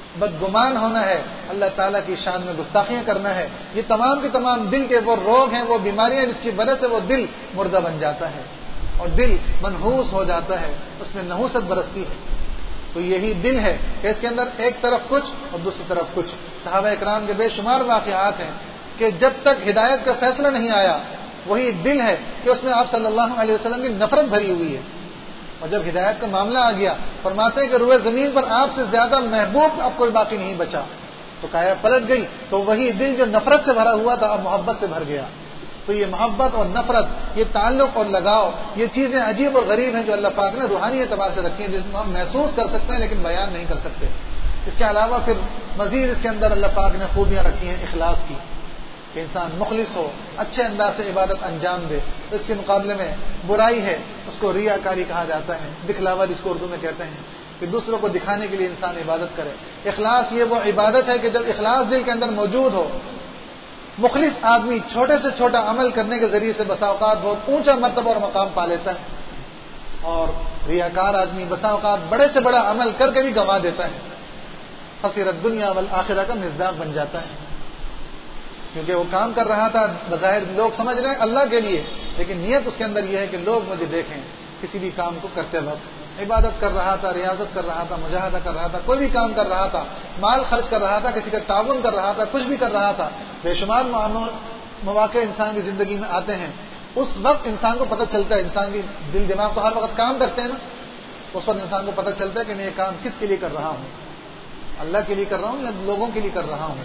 بدگمان ہونا ہے، اللہ تعالیٰ کی شان میں گستاخیاں کرنا ہے. یہ تمام کے تمام دل کے وہ روگ ہیں، وہ بیماریاں جس کی وجہ سے وہ دل مردہ بن جاتا ہے اور دل منحوس ہو جاتا ہے، اس میں نحوست برستی ہے. تو یہی دل ہے کہ اس کے اندر ایک طرف کچھ اور دوسری طرف کچھ. صحابہ اکرام کے بے شمار واقعات ہیں کہ جب تک ہدایت کا فیصلہ نہیں آیا، وہی دل ہے کہ اس میں آپ صلی اللہ علیہ وسلم کی نفرت بھری ہوئی ہے. اور جب ہدایت کا معاملہ آ گیا، فرماتے ہیں کہ روئے زمین پر آپ سے زیادہ محبوب اب کوئی باقی نہیں بچا. تو کایا پلٹ گئی، تو وہی دل جو نفرت سے بھرا ہوا تھا اب محبت سے بھر گیا. تو یہ محبت اور نفرت، یہ تعلق اور لگاؤ، یہ چیزیں عجیب اور غریب ہیں جو اللہ پاک نے روحانی اعتبار سے رکھی ہیں، جس کو ہم محسوس کر سکتے ہیں لیکن بیان نہیں کر سکتے. اس کے علاوہ پھر مزید اس کے اندر اللہ پاک نے خوبیاں رکھی ہیں اخلاص کی، کہ انسان مخلص ہو، اچھے انداز سے عبادت انجام دے. اس کے مقابلے میں برائی ہے، اس کو ریاکاری کہا جاتا ہے، دکھلاوا جس کو اردو میں کہتے ہیں، کہ دوسروں کو دکھانے کے لیے انسان عبادت کرے. اخلاص یہ وہ عبادت ہے کہ جب اخلاص دل کے اندر موجود ہو، مخلص آدمی چھوٹے سے چھوٹا عمل کرنے کے ذریعے سے بسا اوقات بہت اونچا مرتبہ اور مقام پا لیتا ہے، اور ریاکار آدمی بسا اوقات بڑے سے بڑا عمل کر کے بھی گنوا دیتا ہے، خسرت دنیا والآخرہ کا مصداق بن جاتا ہے. کیونکہ وہ کام کر رہا تھا بظاہر لوگ سمجھ رہے ہیں اللہ کے لیے، لیکن نیت اس کے اندر یہ ہے کہ لوگ مجھے دیکھیں. کسی بھی کام کو کرتے وقت عبادت کر رہا تھا، ریاضت کر رہا تھا، مجاہدہ کر رہا تھا، کوئی بھی کام کر رہا تھا، مال خرچ کر رہا تھا، کسی کا تعاون کر رہا تھا، کچھ بھی کر رہا تھا. بے شمار مواقع انسان کی زندگی میں آتے ہیں، اس وقت انسان کو پتہ چلتا ہے، انسان کی دل دماغ تو ہر وقت کام کرتے ہیں نا، اس وقت انسان کو پتہ چلتا ہے کہ میں یہ کام کس کے لیے کر رہا ہوں، اللہ کے لیے کر رہا ہوں یا لوگوں کے لیے کر رہا ہوں.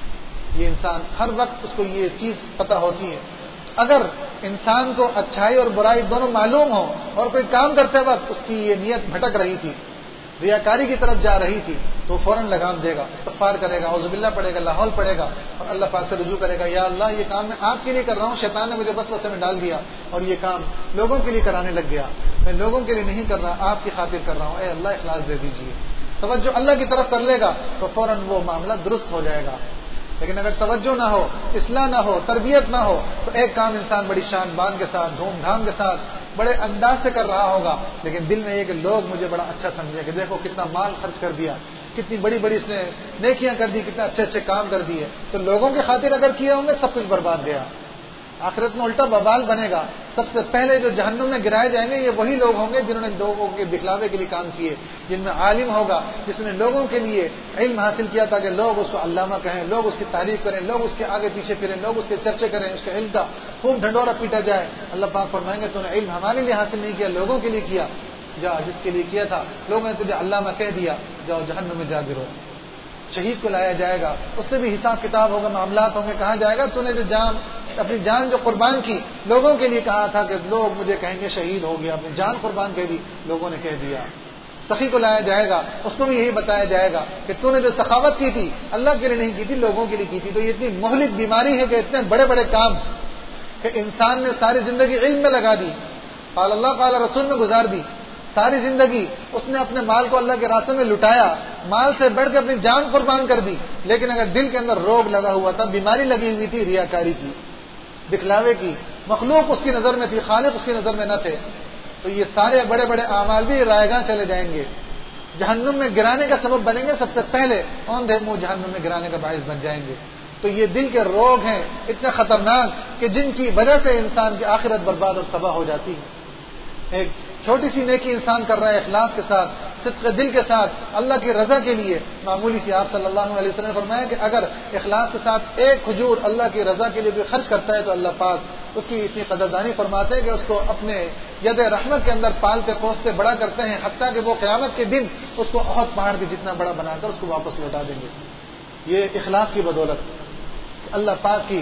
یہ انسان ہر وقت اس کو یہ چیز پتہ ہوتی ہے. اگر انسان کو اچھائی اور برائی دونوں معلوم ہو اور کوئی کام کرتے وقت اس کی یہ نیت بھٹک رہی تھی، ریاکاری کی طرف جا رہی تھی، تو فوراً لگام دے گا، استغفار کرے گا، اعوذ باللہ پڑھے گا، لاحول پڑھے گا اور اللہ پاک سے رجوع کرے گا، یا اللہ یہ کام میں آپ کے لیے کر رہا ہوں، شیطان نے مجھے وسوسے میں ڈال دیا اور یہ کام لوگوں کے لیے کرانے لگ گیا، میں لوگوں کے لیے نہیں کر رہا، آپ کی خاطر کر رہا ہوں، اے اللہ اخلاص دے دیجیے. توجہ اللہ کی طرف کر لے گا تو فوراً وہ معاملہ درست ہو جائے گا. لیکن اگر توجہ نہ ہو، اصلاح نہ ہو، تربیت نہ ہو، تو ایک کام انسان بڑی شان بان کے ساتھ، دھوم دھام کے ساتھ، بڑے انداز سے کر رہا ہوگا، لیکن دل میں یہ کہ لوگ مجھے بڑا اچھا سمجھے، کہ دیکھو کتنا مال خرچ کر دیا، کتنی بڑی بڑی اس نے نیکیاں کر دی، کتنے اچھے اچھے کام کر دیے. تو لوگوں کی خاطر اگر کیے ہوں گے سب کچھ برباد گیا. آخرت میں الٹا ببال بنے گا. سب سے پہلے جو جہنم میں گرائے جائیں گے یہ وہی لوگ ہوں گے جنہوں نے لوگوں کے دکھلاوے کے لیے کام کیے، جن میں عالم ہوگا جس نے لوگوں کے لیے علم حاصل کیا تاکہ لوگ اس کو علامہ کہیں، لوگ اس کی تعریف کریں، لوگ اس کے آگے پیچھے پھریں، لوگ اس کے چرچے کریں، اس کے علم کا خوب ڈھنڈورا پیٹا جائے. اللہ پاک فرمائیں گے تو نے علم ہمارے لیے حاصل نہیں کیا، لوگوں کے لیے کیا. جا جس کے لیے کیا تھا لوگوں نے تجھے علامہ کہہ دیا، جاؤ جہنم میں جا گرو. شہید کو لایا جائے گا، اس سے بھی حساب کتاب ہوگا، معاملات ہوں گے. کہا جائے گا تو نے جو اپنی جان جو قربان کی، لوگوں کے لیے کہا تھا کہ لوگ مجھے کہیں گے شہید ہو گیا، اپنی جان قربان کر دی، لوگوں نے کہہ دیا. سخی کو لایا جائے گا، اس کو بھی یہی بتایا جائے گا کہ تو نے جو سخاوت کی تھی اللہ کے لیے نہیں کی تھی، لوگوں کے لیے کی تھی. تو یہ اتنی مہلک بیماری ہے کہ اتنے بڑے بڑے کام کہ انسان نے ساری زندگی علم میں لگا دی، قال اللہ قال رسول میں گزار دی، ساری زندگی اس نے اپنے مال کو اللہ کے راستے میں لٹایا، مال سے بڑھ کے اپنی جان قربان کر دی. لیکن اگر دل کے اندر روگ لگا ہوا تھا، بیماری لگی ہوئی تھی ریاکاری کی، دکھلاوے کی، مخلوق اس کی نظر میں تھی، خالق اس کی نظر میں نہ تھے، تو یہ سارے بڑے بڑے اعمال بھی رائیگاں چلے جائیں گے، جہنم میں گرانے کا سبب بنیں گے. سب سے پہلے اوندھے منہ جہنم میں گرانے کا باعث بن جائیں گے. تو یہ دل کے روگ ہیں اتنے خطرناک کہ جن کی وجہ سے انسان کی آخرت برباد اور تباہ ہو جاتی ہے. ایک چھوٹی سی نیکی انسان کر رہا ہے اخلاص کے ساتھ، صدق دل کے ساتھ، اللہ کی رضا کے لیے، معمولی سی. آپ صلی اللہ علیہ وسلم نے فرمایا کہ اگر اخلاص کے ساتھ ایک کھجور اللہ کی رضا کے لیے بھی خرچ کرتا ہے تو اللہ پاک اس کی اتنی قدردانی فرماتے ہیں کہ اس کو اپنے ید رحمت کے اندر پالتے پوستے بڑا کرتے ہیں، حتیٰ کہ وہ قیامت کے دن اس کو احد پہاڑ کے جتنا بڑا بنا کر اس کو واپس لوٹا دیں گے. یہ اخلاص کی بدولت، اللہ پاک کی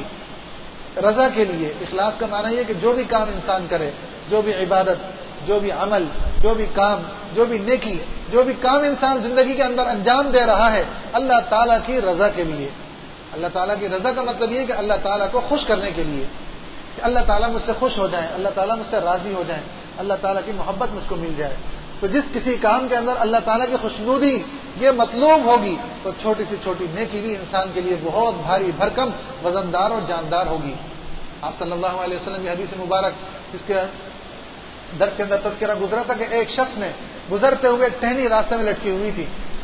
رضا کے لیے. اخلاص کا معنی یہ کہ جو بھی کام انسان کرے، جو بھی عبادت، جو بھی عمل، جو بھی کام، جو بھی نیکی، جو بھی کام انسان زندگی کے اندر انجام دے رہا ہے اللہ تعالیٰ کی رضا کے لیے. اللہ تعالیٰ کی رضا کا مطلب یہ ہے کہ اللہ تعالیٰ کو خوش کرنے کے لیے، کہ اللہ تعالیٰ مجھ سے خوش ہو جائیں، اللہ تعالیٰ مجھ سے راضی ہو جائیں، اللہ تعالیٰ کی محبت مجھ کو مل جائے. تو جس کسی کام کے اندر اللہ تعالیٰ کی خوشنودی یہ مطلوب ہوگی تو چھوٹی سی چھوٹی نیکی بھی انسان کے لیے بہت بھاری بھرکم وزندار اور جاندار ہوگی. آپ صلی اللہ علیہ وسلم کی حدیث مبارک جس کے درس کے اندر تذکرہ گزرا تھا کہ ایک شخص نے گزرتے ہوئے ایک ٹہنی راستے میں لٹکی ہوئی تھی،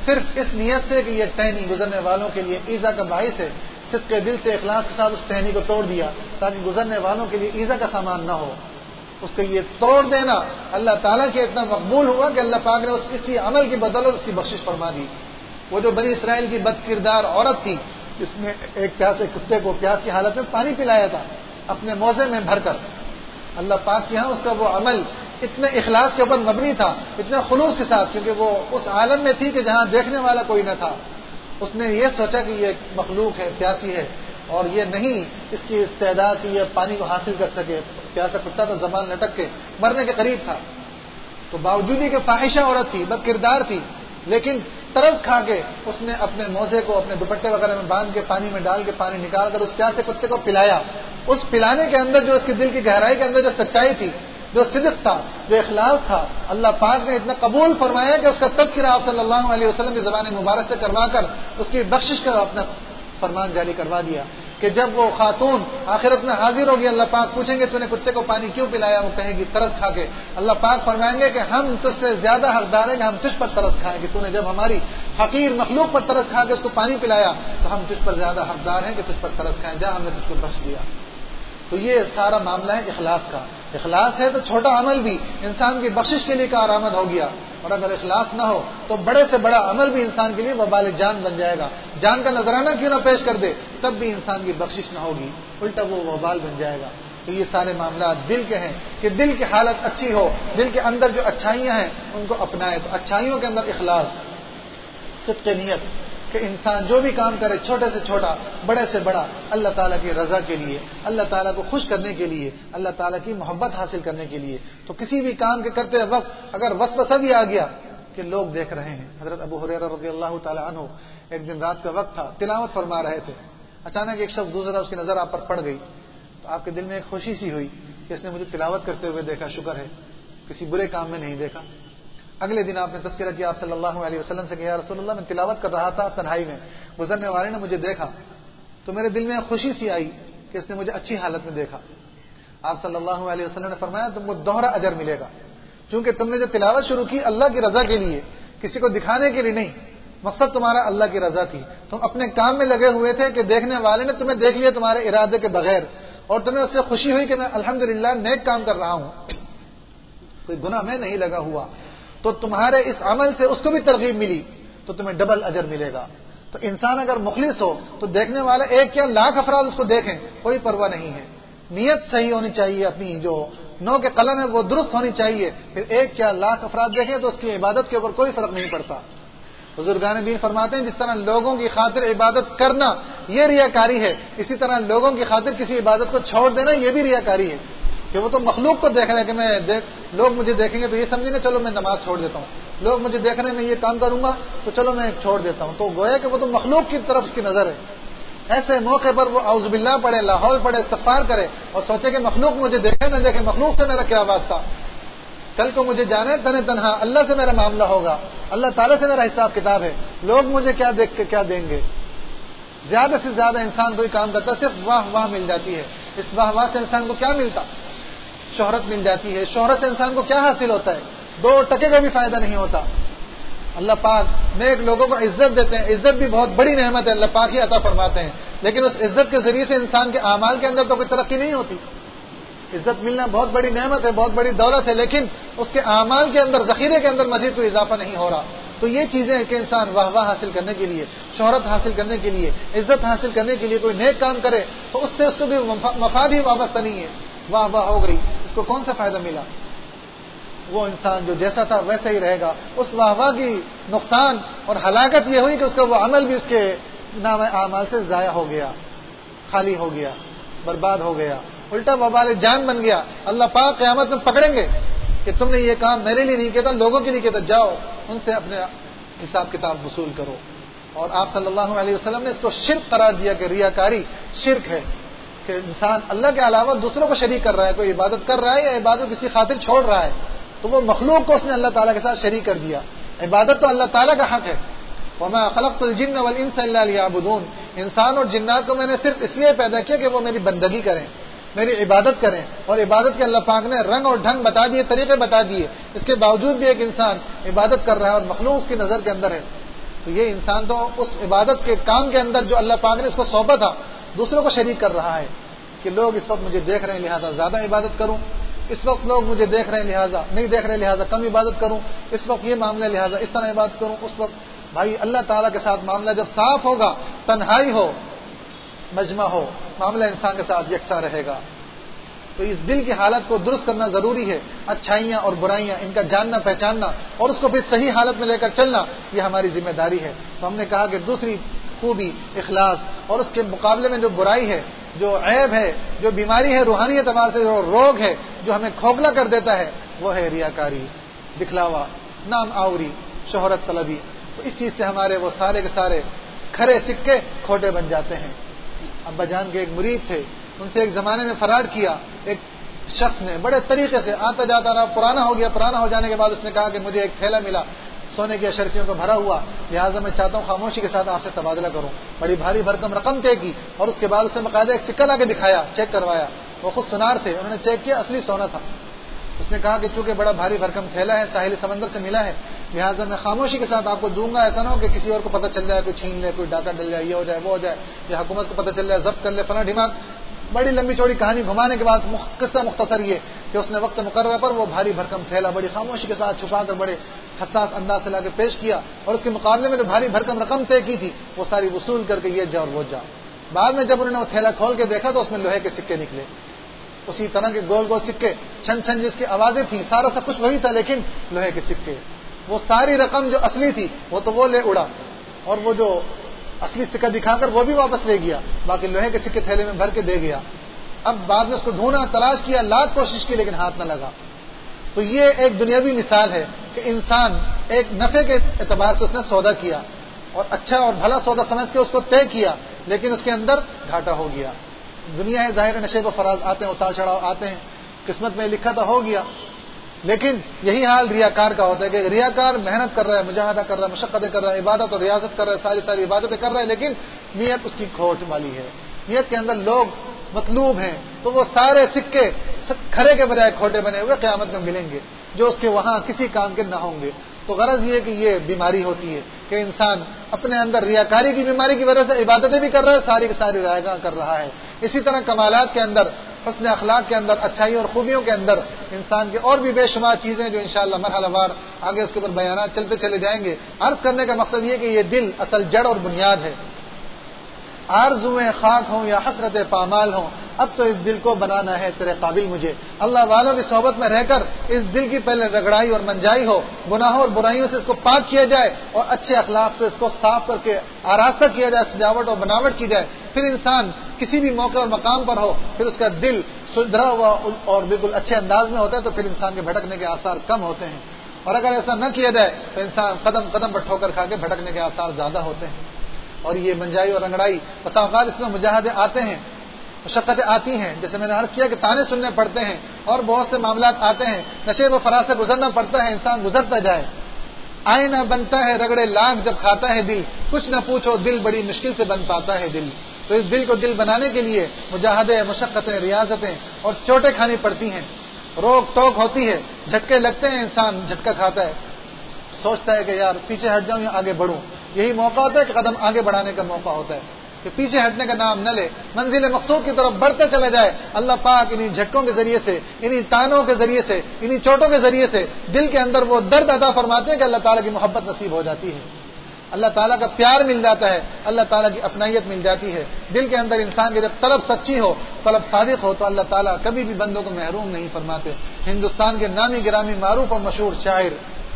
صرف اس نیت سے کہ یہ ٹہنی گزرنے والوں کے لیے ایذا کا باعث ہے، صدق دل سے اخلاص کے ساتھ اس ٹہنی کو توڑ دیا تاکہ گزرنے والوں کے لیے ایذا کا سامان نہ ہو، اس کو یہ توڑ دینا اللہ تعالیٰ کے اتنا مقبول ہوا کہ اللہ پاک نے اسی عمل کی بدولت اس کی بخشش فرما دی۔ وہ جو بنی اسرائیل کی بد کردار عورت تھی جس نے ایک پیاسے کتے کو پیاس کی حالت میں پانی پلایا تھا اپنے موزے میں بھر کر، اللہ پاک کے ہاں اس کا وہ عمل اتنے اخلاص کے اوپر مبنی تھا، اتنے خلوص کے ساتھ، کیونکہ وہ اس عالم میں تھی کہ جہاں دیکھنے والا کوئی نہ تھا۔ اس نے یہ سوچا کہ یہ مخلوق ہے، پیاسی ہے، اور یہ نہیں اس کی استعداد کہ یہ پانی کو حاصل کر سکے۔ پیاسا کتا تو زبان لٹک کے مرنے کے قریب تھا، تو باوجود ہی کہ فاحشہ عورت تھی، بد کردار تھی، لیکن ترس کھا کے اس نے اپنے موزے کو اپنے دوپٹے وغیرہ میں باندھ کے پانی میں ڈال کے پانی نکال کر اس پیاسے کتے کو پلایا۔ اس پلانے کے اندر جو اس کے دل کی گہرائی کے اندر جو سچائی تھی، جو صدق تھا، جو اخلاص تھا، اللہ پاک نے اتنا قبول فرمایا کہ اس کا تذکرہ آپ صلی اللہ علیہ وسلم کی زبان مبارک سے کروا کر اس کی بخشش کا اپنا فرمان جاری کروا دیا کہ جب وہ خاتون آخرت میں حاضر ہوگی، اللہ پاک پوچھیں گے تو نے کتے کو پانی کیوں پلایا؟ وہ کہیں گی ترس کھا کے۔ اللہ پاک فرمائیں گے کہ ہم تجھ سے زیادہ حقدار ہیں کہ ہم تجھ پر ترس کھائیں کہ تو نے جب ہماری حقیر مخلوق پر ترس کھا کے اس کو پانی پلایا تو ہم تجھ پر زیادہ حقدار ہیں کہ تجھ پر ترس کھائیں، جا ہم نے تجھ کو بخش دیا۔ تو یہ سارا معاملہ ہے اخلاص کا۔ اخلاص ہے تو چھوٹا عمل بھی انسان کی بخشش کے لیے کارآمد ہو گیا، اور اگر اخلاص نہ ہو تو بڑے سے بڑا عمل بھی انسان کے لیے وبال جان بن جائے گا۔ جان کا نذرانہ کیوں نہ پیش کر دے تب بھی انسان کی بخشش نہ ہوگی، الٹا وہ وبال بن جائے گا۔ تو یہ سارے معاملات دل کے ہیں کہ دل کی حالت اچھی ہو، دل کے اندر جو اچھائیاں ہیں ان کو اپنائے۔ تو اچھائیوں کے اندر اخلاص، صدق نیت کہ انسان جو بھی کام کرے چھوٹے سے چھوٹا، بڑے سے بڑا، اللہ تعالیٰ کی رضا کے لیے، اللہ تعالیٰ کو خوش کرنے کے لیے، اللہ تعالیٰ کی محبت حاصل کرنے کے لیے۔ تو کسی بھی کام کے کرتے وقت اگر وسوسہ بھی آ گیا کہ لوگ دیکھ رہے ہیں، حضرت ابو ہریرہ رضی اللہ تعالیٰ عنہ ایک دن رات کا وقت تھا، تلاوت فرما رہے تھے، اچانک ایک شخص گزرا، اس کی نظر آپ پر پڑ گئی، تو آپ کے دل میں ایک خوشی سی ہوئی کہ اس نے مجھے تلاوت کرتے ہوئے دیکھا، شکر ہے کسی برے کام میں نہیں دیکھا۔ اگلے دن آپ نے تذکرہ کیا آپ صلی اللہ علیہ وسلم سے کہ یا رسول اللہ، میں تلاوت کر رہا تھا تنہائی میں، گزرنے والے نے مجھے دیکھا تو میرے دل میں خوشی سی آئی کہ اس نے مجھے اچھی حالت میں دیکھا۔ آپ صلی اللہ علیہ وسلم نے فرمایا تم کو دوہرا اجر ملے گا، چونکہ تم نے جو تلاوت شروع کی اللہ کی رضا کے لیے، کسی کو دکھانے کے لیے نہیں، مقصد تمہارا اللہ کی رضا تھی۔ تم اپنے کام میں لگے ہوئے تھے کہ دیکھنے والے نے تمہیں دیکھ لیا تمہارے ارادے کے بغیر، اور تمہیں اس سے خوشی ہوئی کہ میں الحمدللہ نیک کام کر رہا ہوں، کوئی گناہ میں نہیں لگا ہوا، تو تمہارے اس عمل سے اس کو بھی ترغیب ملی تو تمہیں ڈبل اجر ملے گا۔ تو انسان اگر مخلص ہو تو دیکھنے والے ایک یا لاکھ افراد اس کو دیکھیں کوئی پرواہ نہیں ہے، نیت صحیح ہونی چاہیے، اپنی جو نو کے قلم ہے وہ درست ہونی چاہیے، پھر ایک یا لاکھ افراد دیکھیں تو اس کی عبادت کے اوپر کوئی فرق نہیں پڑتا۔ بزرگان دین فرماتے ہیں جس طرح لوگوں کی خاطر عبادت کرنا یہ ریاکاری ہے، اسی طرح لوگوں کی خاطر کسی عبادت کو چھوڑ دینا یہ بھی ریاکاری ہے، کہ وہ تو مخلوق کو دیکھ رہے ہیں کہ لوگ مجھے دیکھیں گے تو یہ سمجھیں گے چلو میں نماز چھوڑ دیتا ہوں، لوگ مجھے دیکھ رہے ہیں میں یہ کام کروں گا تو چلو میں چھوڑ دیتا ہوں، تو گویا کہ وہ تو مخلوق کی طرف اس کی نظر ہے۔ ایسے موقع پر وہ اعوذ باللہ پڑھے، لاحول پڑھے، استغفار کرے اور سوچے کہ مخلوق مجھے دیکھے نہ دیکھے، مخلوق سے میرا کیا واسطہ، کل کو مجھے جانے تنہا اللہ سے میرا معاملہ ہوگا، اللہ تعالیٰ سے میرا حساب کتاب ہے، لوگ مجھے کیا دیکھ کے کیا دیں گے۔ زیادہ سے زیادہ انسان کوئی کام کرتا صرف واہ واہ مل جاتی ہے، اس واہ واہ سے انسان کو کیا ملتا؟ شہرت مل جاتی ہے، شہرت سے انسان کو کیا حاصل ہوتا ہے؟ 2 ٹکے کا بھی فائدہ نہیں ہوتا۔ اللہ پاک نیک لوگوں کو عزت دیتے ہیں، عزت بھی بہت بڑی نعمت ہے، اللہ پاک ہی عطا فرماتے ہیں، لیکن اس عزت کے ذریعے سے انسان کے اعمال کے اندر تو کوئی ترقی نہیں ہوتی۔ عزت ملنا بہت بڑی نعمت ہے، بہت بڑی دولت ہے، لیکن اس کے اعمال کے اندر، ذخیرے کے اندر مزید کوئی اضافہ نہیں ہو رہا۔ تو یہ چیزیں کہ انسان واہ واہ حاصل کرنے کے لیے، شہرت حاصل کرنے کے لیے، عزت حاصل کرنے کے لیے کوئی نیک کام کرے تو اس سے اس کو بھی مفاد ہی وابستہ نہیں ہے، واہ واہ ہو گئی، اس کو کون سا فائدہ ملا؟ وہ انسان جو جیسا تھا ویسا ہی رہے گا۔ اس واہ واہ کی نقصان اور ہلاکت یہ ہوئی کہ اس کا وہ عمل بھی اس کے نام اعمال سے ضائع ہو گیا، خالی ہو گیا، برباد ہو گیا، الٹا وبال جان بن گیا۔ اللہ پاک قیامت میں پکڑیں گے کہ تم نے یہ کام میرے لیے نہیں کیا تھا، لوگوں کے لیے کیا تھا، جاؤ ان سے اپنے حساب کتاب وصول کرو۔ اور آپ صلی اللہ علیہ وسلم نے اس کو شرک قرار دیا کہ ریاکاری شرک ہے، کہ انسان اللہ کے علاوہ دوسروں کو شریک کر رہا ہے، کوئی عبادت کر رہا ہے یا عبادت کسی خاطر چھوڑ رہا ہے تو وہ مخلوق کو اس نے اللہ تعالیٰ کے ساتھ شریک کر دیا۔ عبادت تو اللہ تعالیٰ کا حق ہے، وما خلقت الجن والانس الا ليعبدون، انسان اور جنات کو میں نے صرف اس لیے پیدا کیا کہ وہ میری بندگی کریں، میری عبادت کریں، اور عبادت کے اللہ پاک نے رنگ اور ڈھنگ بتا دیے، طریقے بتا دیے، اس کے باوجود بھی ایک انسان عبادت کر رہا ہے اور مخلوق اس کی نظر کے اندر ہے، تو تو یہ انسان تو اس عبادت کے کام کے اندر جو اللہ پاک نے اس کو سونپا تھا دوسروں کو شریک کر رہا ہے کہ لوگ اس وقت مجھے دیکھ رہے ہیں لہذا زیادہ عبادت کروں، اس وقت لوگ مجھے دیکھ رہے ہیں لہذا نہیں دیکھ رہے لہذا کم عبادت کروں، اس وقت یہ معاملہ لہذا اس طرح عبادت کروں، اس وقت بھائی اللہ تعالیٰ کے ساتھ معاملہ جب صاف ہوگا، تنہائی ہو مجمع ہو، معاملہ انسان کے ساتھ یکساں رہے گا. تو اس دل کی حالت کو درست کرنا ضروری ہے. اچھائیاں اور برائیاں ان کا جاننا پہچاننا اور اس کو پھر صحیح حالت میں لے کر چلنا یہ ہماری ذمہ داری ہے. تو ہم نے کہا کہ دوسری خوبی اخلاص، اور اس کے مقابلے میں جو برائی ہے، جو عیب ہے، جو بیماری ہے روحانی اعتبار سے، جو روگ ہے جو ہمیں کھوکھلا کر دیتا ہے وہ ہے ریاکاری، دکھلاوا، نام آوری، شہرت طلبی. تو اس چیز سے ہمارے وہ سارے کے سارے کھرے سکے کھوٹے بن جاتے ہیں. ابا جان کے ایک مرید تھے، ان سے ایک زمانے میں فراڈ کیا ایک شخص نے بڑے طریقے سے، آتا جاتا رہا، پرانا ہو گیا. پرانا ہو جانے کے بعد اس نے کہا کہ مجھے ایک تھیلا ملا سونے کی اشرفیوں کو بھرا ہوا، لہٰذا میں چاہتا ہوں خاموشی کے ساتھ آپ سے تبادلہ کروں. بڑی بھاری بھرکم رقم طے کی اور اس کے بعد اسے باقاعدہ ایک سکہ لا کے دکھایا، چیک کروایا. وہ خود سنار تھے، انہوں نے چیک کیا، اصلی سونا تھا. اس نے کہا کہ چونکہ بڑا بھاری بھرکم تھیلا ہے، ساحلی سمندر سے ملا ہے، لہٰذا میں خاموشی کے ساتھ آپ کو دوں گا. ایسا نہ ہو کہ کسی اور کو پتہ چل جائے، کوئی چھین لے، کوئی ڈاکہ ڈل جائے، یہ ہو جائے وہ ہو جائے، یا حکومت کو پتہ چل جائے ضبط کر لے فلاں ڈھماک. بڑی لمبی چوڑی کہانی گھمانے کے بعد قصہ مختصر یہ کہ اس نے وقت مقررہ پر وہ بھاری بھرکم تھیلا بڑی خاموشی کے ساتھ چھپا کر بڑے حساس انداز سے لا کے پیش کیا، اور اس کے مقابلے میں جو بھاری بھرکم رقم طے کی تھی وہ ساری وصول کر کے یہ جا اور وہ جا. بعد میں جب انہوں نے وہ تھیلا کھول کے دیکھا تو اس میں لوہے کے سکے نکلے، اسی طرح کے گول گول سکے، چھن چھن جس کی آوازیں تھیں، سارا سب کچھ وہی تھا لیکن لوہے کے سکے. وہ ساری رقم جو اصلی تھی وہ تو وہ لے اڑا، اور وہ جو اصلی سکہ دکھا کر وہ بھی واپس لے گیا، باقی لوہے کے سکے تھیلے میں بھر کے دے گیا. اب بعد میں اس کو ڈھونڈا، تلاش کیا، لاکھ کوشش کی لیکن ہاتھ نہ لگا. تو یہ ایک دنیاوی مثال ہے کہ انسان ایک نفع کے اعتبار سے اس نے سودا کیا اور اچھا اور بھلا سودا سمجھ کے اس کو طے کیا، لیکن اس کے اندر گھاٹا ہو گیا. دنیا ہے ظاہر، نشے و فراز آتے ہیں، اتار چڑھاؤ آتے ہیں، قسمت میں لکھا تھا ہو گیا. لیکن یہی حال ریاکار کا ہوتا ہے کہ ریاکار محنت کر رہا ہے، مجاہدہ کر رہا ہے، مشقتیں کر رہا ہے، عبادت اور ریاضت کر رہا ہے، ساری عبادتیں کر رہا ہے، لیکن نیت اس کی کھوٹ والی ہے. نیت کے اندر لوگ مطلوب ہیں، تو وہ سارے سکے کھرے کے بجائے کھوٹے بنے ہوئے قیامت میں ملیں گے جو اس کے وہاں کسی کام کے نہ ہوں گے. تو غرض یہ کہ یہ بیماری ہوتی ہے کہ انسان اپنے اندر ریاکاری کی بیماری کی وجہ سے عبادتیں بھی کر رہا ہے، ساری کی ساری رائیگاں کر رہا ہے. اسی طرح کمالات کے اندر، حسن اخلاق کے اندر، اچھائیوں اور خوبیوں کے اندر انسان کے اور بھی بے شمار چیزیں جو انشاءاللہ مرحلہ وار آگے اس کے اوپر بیانات چلتے چلے جائیں گے. عرض کرنے کا مقصد یہ کہ یہ دل اصل جڑ اور بنیاد ہے. آرزویں خاک ہوں یا حسرت پامال ہوں، اب تو اس دل کو بنانا ہے تیرے قابل مجھے. اللہ والوں کی صحبت میں رہ کر اس دل کی پہلے رگڑائی اور منجائی ہو، گناہوں اور برائیوں سے اس کو پاک کیا جائے اور اچھے اخلاق سے اس کو صاف کر کے آراستہ کیا جائے، سجاوٹ اور بناوٹ کی جائے. پھر انسان کسی بھی موقع اور مقام پر ہو، پھر اس کا دل سدھرا ہوا اور بالکل اچھے انداز میں ہوتا ہے، تو پھر انسان کے بھٹکنے کے آثار کم ہوتے ہیں. اور اگر ایسا نہ کیا جائے تو انسان قدم قدم پر ٹھوکر کھا کے بھٹکنے کے آثار زیادہ ہوتے ہیں. اور یہ منجائی اور رنگڑائی بسا اوقات اس میں مجاہدے آتے ہیں، مشقتیں آتی ہیں، جیسے میں نے عرض کیا کہ تانے سننے پڑتے ہیں اور بہت سے معاملات آتے ہیں، نشے و فراز سے گزرنا پڑتا ہے، انسان گزرتا جائے. آئینہ بنتا ہے رگڑے لاکھ جب کھاتا ہے دل، کچھ نہ پوچھو دل بڑی مشکل سے بن پاتا ہے دل. تو اس دل کو دل بنانے کے لیے مجاہدے، مشقتیں، ریاضتیں اور چوٹیں کھانی پڑتی ہیں، روک ٹوک ہوتی ہے، جھٹکے لگتے ہیں، انسان جھٹکا کھاتا ہے، سوچتا ہے کہ یار پیچھے ہٹ جاؤں یا آگے بڑھوں. یہی موقع ہوتا ہے کہ قدم آگے بڑھانے کا موقع ہوتا ہے کہ پیچھے ہٹنے کا نام نہ لے، منزل مقصود کی طرف بڑھتے چلے جائے. اللہ پاک انہی جھٹکوں کے ذریعے سے، انہی تانوں کے ذریعے سے، انہی چوٹوں کے ذریعے سے دل کے اندر وہ درد عطا فرماتے ہیں کہ اللہ تعالیٰ کی محبت نصیب ہو جاتی ہے، اللہ تعالیٰ کا پیار مل جاتا ہے، اللہ تعالیٰ کی اپنائیت مل جاتی ہے. دل کے اندر انسان کی جب طلب سچی ہو، طلب صادق ہو، تو اللہ تعالیٰ کبھی بھی بندوں کو محروم نہیں فرماتے. ہندوستان کے نامی گرامی معروف اور مشہور شاعر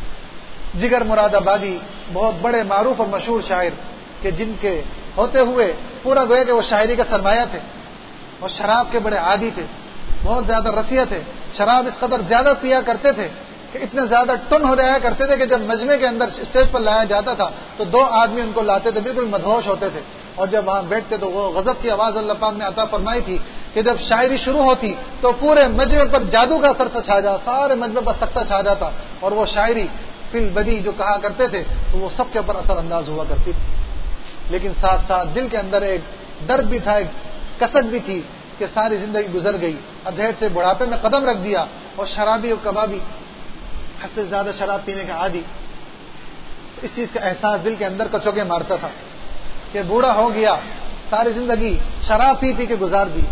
جگر مراد آبادی، بہت بڑے معروف اور مشہور شاعر کہ جن کے ہوتے ہوئے پورا گویا کہ وہ شاعری کا سرمایہ تھے، اور شراب کے بڑے عادی تھے، بہت زیادہ رسیہ تھے. شراب اس قدر زیادہ پیا کرتے تھے کہ اتنے زیادہ ٹن ہو رہا کرتے تھے کہ جب مجمع کے اندر اسٹیج پر لایا جاتا تھا تو دو آدمی ان کو لاتے تھے، بالکل مدہوش ہوتے تھے، اور جب وہاں بیٹھتے تو وہ غضب کی آواز اللہ پاک نے عطا فرمائی تھی کہ جب شاعری شروع ہوتی تو پورے مجمع پر جادو کا اثر چھا جاتا، سارے مجمع پر سکتہ چھا جاتا، اور وہ شاعری فی البدی جو کہا کرتے تھے تو وہ سب کے اوپر اثر انداز ہوا کرتی تھی. لیکن ساتھ ساتھ دل کے اندر ایک درد بھی تھا، ایک کسک بھی تھی کہ ساری زندگی گزر گئی، ادھیڑ سے بڑھاپے میں قدم رکھ دیا، اور شرابی اور کبابی، حد سے زیادہ شراب پینے کا عادی. تو اس چیز کا احساس دل کے اندر کچو کے مارتا تھا کہ بوڑھا ہو گیا، ساری زندگی شراب پی پی کے گزار دی.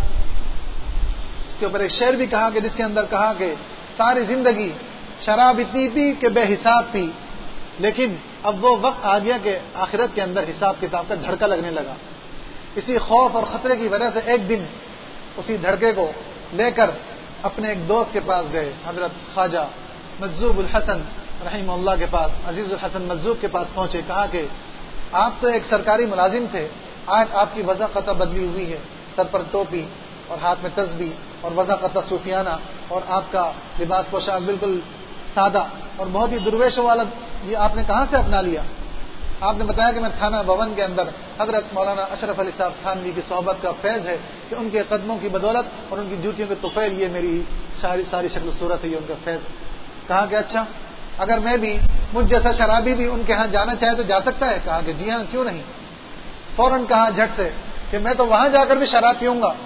اس کے اوپر ایک شعر بھی کہا کہ جس کے اندر کہا کہ ساری زندگی شراب اتنی پی کہ بے حساب پی، لیکن اب وہ وقت آ گیا کہ آخرت کے اندر حساب کتاب کا دھڑکا لگنے لگا. اسی خوف اور خطرے کی وجہ سے ایک دن اسی دھڑکے کو لے کر اپنے ایک دوست کے پاس گئے، حضرت خواجہ مجذوب الحسن رحمہ اللہ کے پاس، عزیز الحسن مجذوب کے پاس پہنچے. کہا کہ آپ تو ایک سرکاری ملازم تھے، آج آپ کی وضع قطع بدلی ہوئی ہے، سر پر ٹوپی اور ہاتھ میں تسبیح اور وضع قطع صوفیانہ، اور آپ کا لباس پوشاک بالکل سادہ اور بہت ہی درویشوں والا، یہ آپ نے کہاں سے اپنا لیا؟ آپ نے بتایا کہ میں تھانہ بھون کے اندر حضرت مولانا اشرف علی صاحب تھانوی کی صحبت کا فیض ہے کہ ان کے قدموں کی بدولت اور ان کی جوتیوں کے طفیل یہ میری ساری شکل صورت ہے، یہ ان کا فیض. کہا کہ اچھا، اگر میں بھی مجھ جیسا شرابی بھی ان کے ہاں جانا چاہے تو جا سکتا ہے؟ کہا کہ جی ہاں، کیوں نہیں. فوراً کہا جھٹ سے کہ میں تو وہاں جا کر بھی شراب پیوں گا،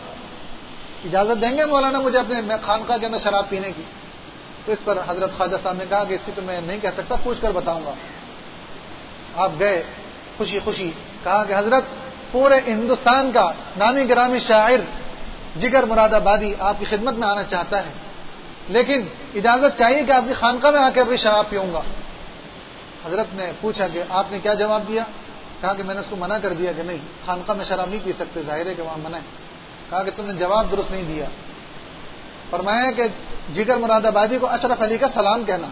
اجازت دیں گے مولانا مجھے اپنے خانقاہ کے اندر شراب پینے کی؟ تو اس پر حضرت خواجہ صاحب نے کہا کہ اس کی تو میں نہیں کہہ سکتا، پوچھ کر بتاؤں گا. آپ گئے خوشی خوشی. کہا کہ حضرت پورے ہندوستان کا نامی گرامی شاعر جگر مراد آبادی آپ کی خدمت میں آنا چاہتا ہے، لیکن اجازت چاہیے کہ آپ کی خانقاہ میں آ کر بھی شراب پیوں گا. حضرت نے پوچھا کہ آپ نے کیا جواب دیا؟ کہا کہ میں نے اس کو منع کر دیا کہ نہیں، خانقاہ میں شراب نہیں پی سکتے، ظاہر ہے کہ وہاں منع ہے. کہا کہ تم نے جواب درست نہیں دیا. فرمایا کہ جگر مراد آبادی کو اشرف علی کا سلام کہنا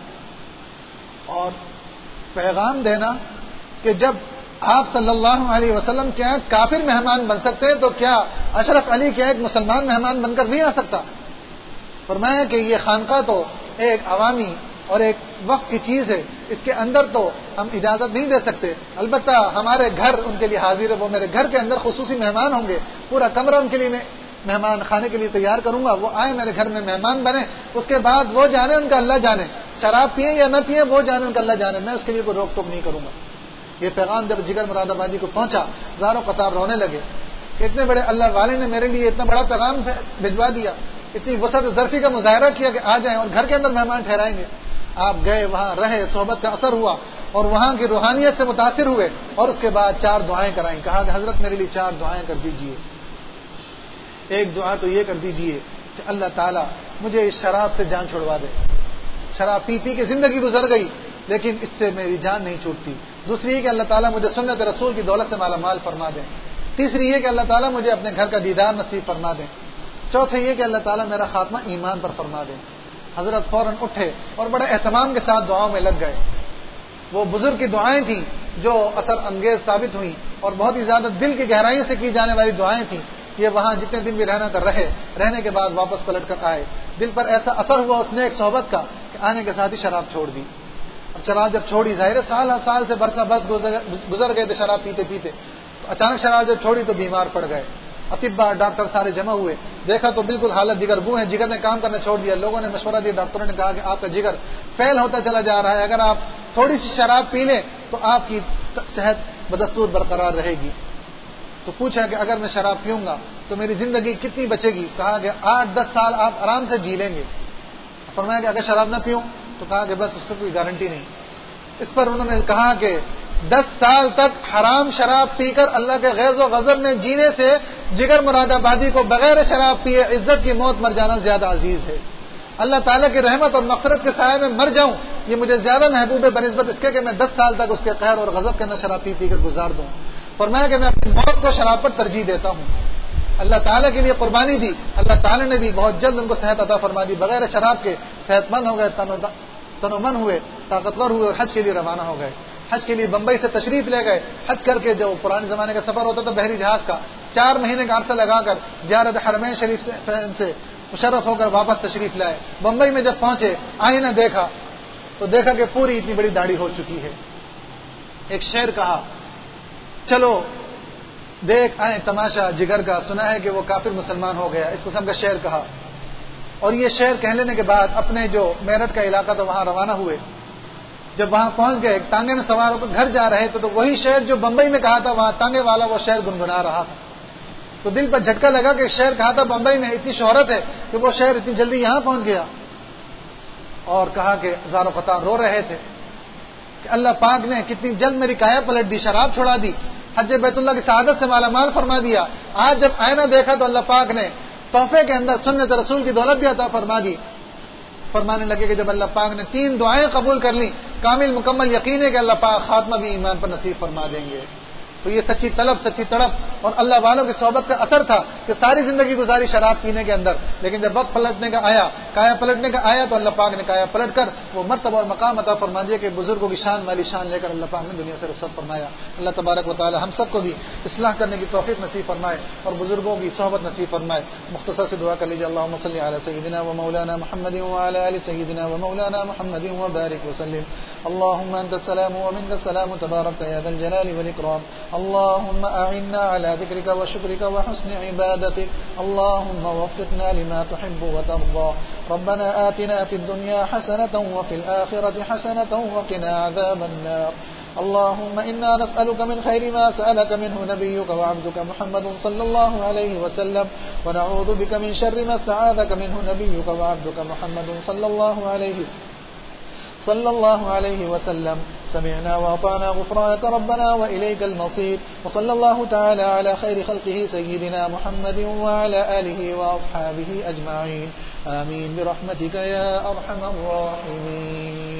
اور پیغام دینا کہ جب آپ صلی اللہ علیہ وسلم کے یہاں کافر مہمان بن سکتے ہیں تو کیا اشرف علی کے ایک مسلمان مہمان بن کر نہیں آ سکتا؟ فرمایا کہ یہ خانقاہ تو ایک عوامی اور ایک وقت کی چیز ہے، اس کے اندر تو ہم اجازت نہیں دے سکتے. البتہ ہمارے گھر ان کے لیے حاضر ہے، وہ میرے گھر کے اندر خصوصی مہمان ہوں گے، پورا کمرہ ان کے لیے میں مہمان خانے کے لیے تیار کروں گا، وہ آئے میرے گھر میں مہمان بنے، اس کے بعد وہ جانے ان کا اللہ جانے، شراب پیے یا نہ پیے وہ جانے ان کا اللہ جانے، میں اس کے لیے کوئی روک ٹوک نہیں کروں گا. یہ پیغام جب جگر مراد آبادی کو پہنچا، زاروں قطار رونے لگے کہ اتنے بڑے اللہ والے نے میرے لیے اتنا بڑا پیغام بھجوا دیا، اتنی وسعت ظرفی کا مظاہرہ کیا کہ آ جائیں اور گھر کے اندر مہمان ٹھہرائیں گے. آپ گئے، وہاں رہے، صحبت کا اثر ہوا اور وہاں کی روحانیت سے متاثر ہوئے اور اس کے بعد 4 دعائیں کرائیں. کہا کہ حضرت میرے لیے 4 دعائیں کر دیجئے. ایک دعا تو یہ کر دیجئے کہ اللہ تعالیٰ مجھے اس شراب سے جان چھڑوا دے. شراب پی پی کے زندگی گزر گئی لیکن اس سے میری جان نہیں چھوٹتی. دوسری یہ کہ اللہ تعالیٰ مجھے سنت رسول کی دولت سے مالا مال فرما دیں. تیسری یہ کہ اللہ تعالیٰ مجھے اپنے گھر کا دیدار نصیب فرما دیں. چوتھے یہ کہ اللہ تعالیٰ میرا خاتمہ ایمان پر فرما دیں. حضرت فوراً اٹھے اور بڑے اہتمام کے ساتھ دعاؤں میں لگ گئے. وہ بزرگ کی دعائیں تھیں جو اثر انگیز ثابت ہوئیں اور بہت ہی زیادہ دل کی گہرائیوں سے کی جانے والی دعائیں تھیں. یہ وہاں جتنے دن بھی رہنا تھا رہنے کے بعد واپس پلٹ کر آئے. دل پر ایسا اثر ہوا اس نے ایک صحبت کا کہ آنے کے ساتھ ہی شراب چھوڑ دی. اب شراب جب چھوڑی، ظاہر سال سے برسہ برس گزر گئے تھے شراب پیتے پیتے، تو اچانک شراب جب چھوڑی تو بیمار پڑ گئے. اطباء ڈاکٹر سارے جمع ہوئے، دیکھا تو بالکل حالت جگر بو ہے، جگر نے کام کرنا چھوڑ دیا. لوگوں نے مشورہ دیا، ڈاکٹروں نے کہا کہ آپ کا جگر فیل ہوتا چلا جا رہا ہے، اگر آپ تھوڑی سی شراب پی لیں تو آپ کی صحت بدستور برقرار رہے گی. تو پوچھا کہ اگر میں شراب پیوں گا تو میری زندگی کتنی بچے گی؟ کہا کہ 8-10 سال آپ آرام سے جی لیں گے. فرمایا کہ اگر شراب نہ پیوں تو کہا کہ بس اس کی کوئی گارنٹی نہیں. اس پر انہوں نے کہا کہ 10 سال تک حرام شراب پی کر اللہ کے غیظ و غضب میں جینے سے جگر مراد آبادی کو بغیر شراب پیے عزت کی موت مر جانا زیادہ عزیز ہے. اللہ تعالیٰ کی رحمت اور مغفرت کے سائے میں مر جاؤں یہ مجھے زیادہ محبوب ہے بنسبت اس کے کہ میں 10 سال تک اس کے قہر اور غضب کے اندر شراب پی کر گزار دوں. فرمایا کہ میں اپنی موت کو شراب پر ترجیح دیتا ہوں. اللہ تعالیٰ کے لیے قربانی دی، اللہ تعالیٰ نے بھی بہت جلد ان کو صحت عطا فرما دی. بغیر شراب کے صحت مند ہو گئے، تنومند ہوئے، طاقتور ہوئے اور حج کے لیے روانہ ہو گئے. حج کے لیے بمبئی سے تشریف لے گئے. حج کر کے جو پرانے زمانے کا سفر ہوتا تھا بحری جہاز کا، 4 مہینے کا عرصہ لگا کر زیارت حرمین شریف سے مشرف ہو کر واپس تشریف لائے. بمبئی میں جب پہنچے آئینہ دیکھا تو دیکھا کہ پوری اتنی بڑی داڑھی ہو چکی ہے. ایک شعر کہا، چلو دیکھ آئیں تماشا جگر کا، سنا ہے کہ وہ کافر مسلمان ہو گیا، اس قسم کا شعر کہا. اور یہ شعر کہہ لینے کے بعد اپنے جو میرٹھ کا علاقہ تھا وہاں روانہ ہوئے. جب وہاں پہنچ گئے ٹانگے میں سوار ہو کر گھر جا رہے تھے تو وہی شعر جو بمبئی میں کہا تھا وہاں ٹانگے والا وہ شعر گنگنا رہا تھا. تو دل پر جھٹکا لگا کہ شعر کہا تھا بمبئی میں اتنی شہرت ہے کہ وہ شعر اتنی جلدی یہاں پہنچ گیا. اور کہا کہ زاروں قطار رو رہے تھے. کہ اللہ پاک نے کتنی جلد میری کایا پلٹ دی، شراب چھوڑا دی، حج بیت اللہ کی سعادت سے مالا مال فرما دیا. آج جب آئینہ دیکھا تو اللہ پاک نے تحفے کے اندر سنت رسول کی دولت بھی عطا فرما دی. فرمانے لگے کہ جب اللہ پاک نے 3 دعائیں قبول کر لی، کامل مکمل یقین ہے کہ اللہ پاک خاتمہ بھی ایمان پر نصیب فرما دیں گے. تو یہ سچی طلب، سچی تڑپ اور اللہ والوں کی صحبت کا اثر تھا کہ ساری زندگی گزاری شراب پینے کے اندر، لیکن جب وقت پلٹنے کا آیا، کایا پلٹنے کا آیا، تو اللہ پاک نے کایا پلٹ کر وہ مرتبہ اور مقام عطا فرما دیا کہ بزرگوں کی شان والی شان لے کر اللہ پاک نے دنیا سے رخصت فرمایا. اللہ تبارک و تعالی ہم سب کو بھی اصلاح کرنے کی توفیق نصیب فرمائے اور بزرگوں کی صحبت نصیب فرمائے. مختصر سے دعا کر لیجیے. اللهم صل علی سیدنا و مولانا محمد وعلى ال سیدنا و مولانا محمد وبارک وسلم. اللهم انت السلام ومنك السلام تبارك يا ذا الجلال والاكرام. اللهم أعنا على ذكرك وشكرك وحسن عبادتك. اللهم وفقنا لما تحب وترضى. ربنا آتنا في الدنيا حسنة وفي الآخرة حسنة وقنا عذاب النار. اللهم إنا نسألك من خير ما سألك منه نبيك وعبدك محمد صلى الله عليه وسلم، ونعوذ بك من شر ما استعاذك منه نبيك وعبدك محمد صلى الله عليه وسلم. سمعنا وأطعنا غفرانك ربنا وإليك المصير. وصلى الله تعالى على خير خلقه سيدنا محمد وعلى آله وأصحابه أجمعين. آمين برحمتك يا أرحم الراحمين.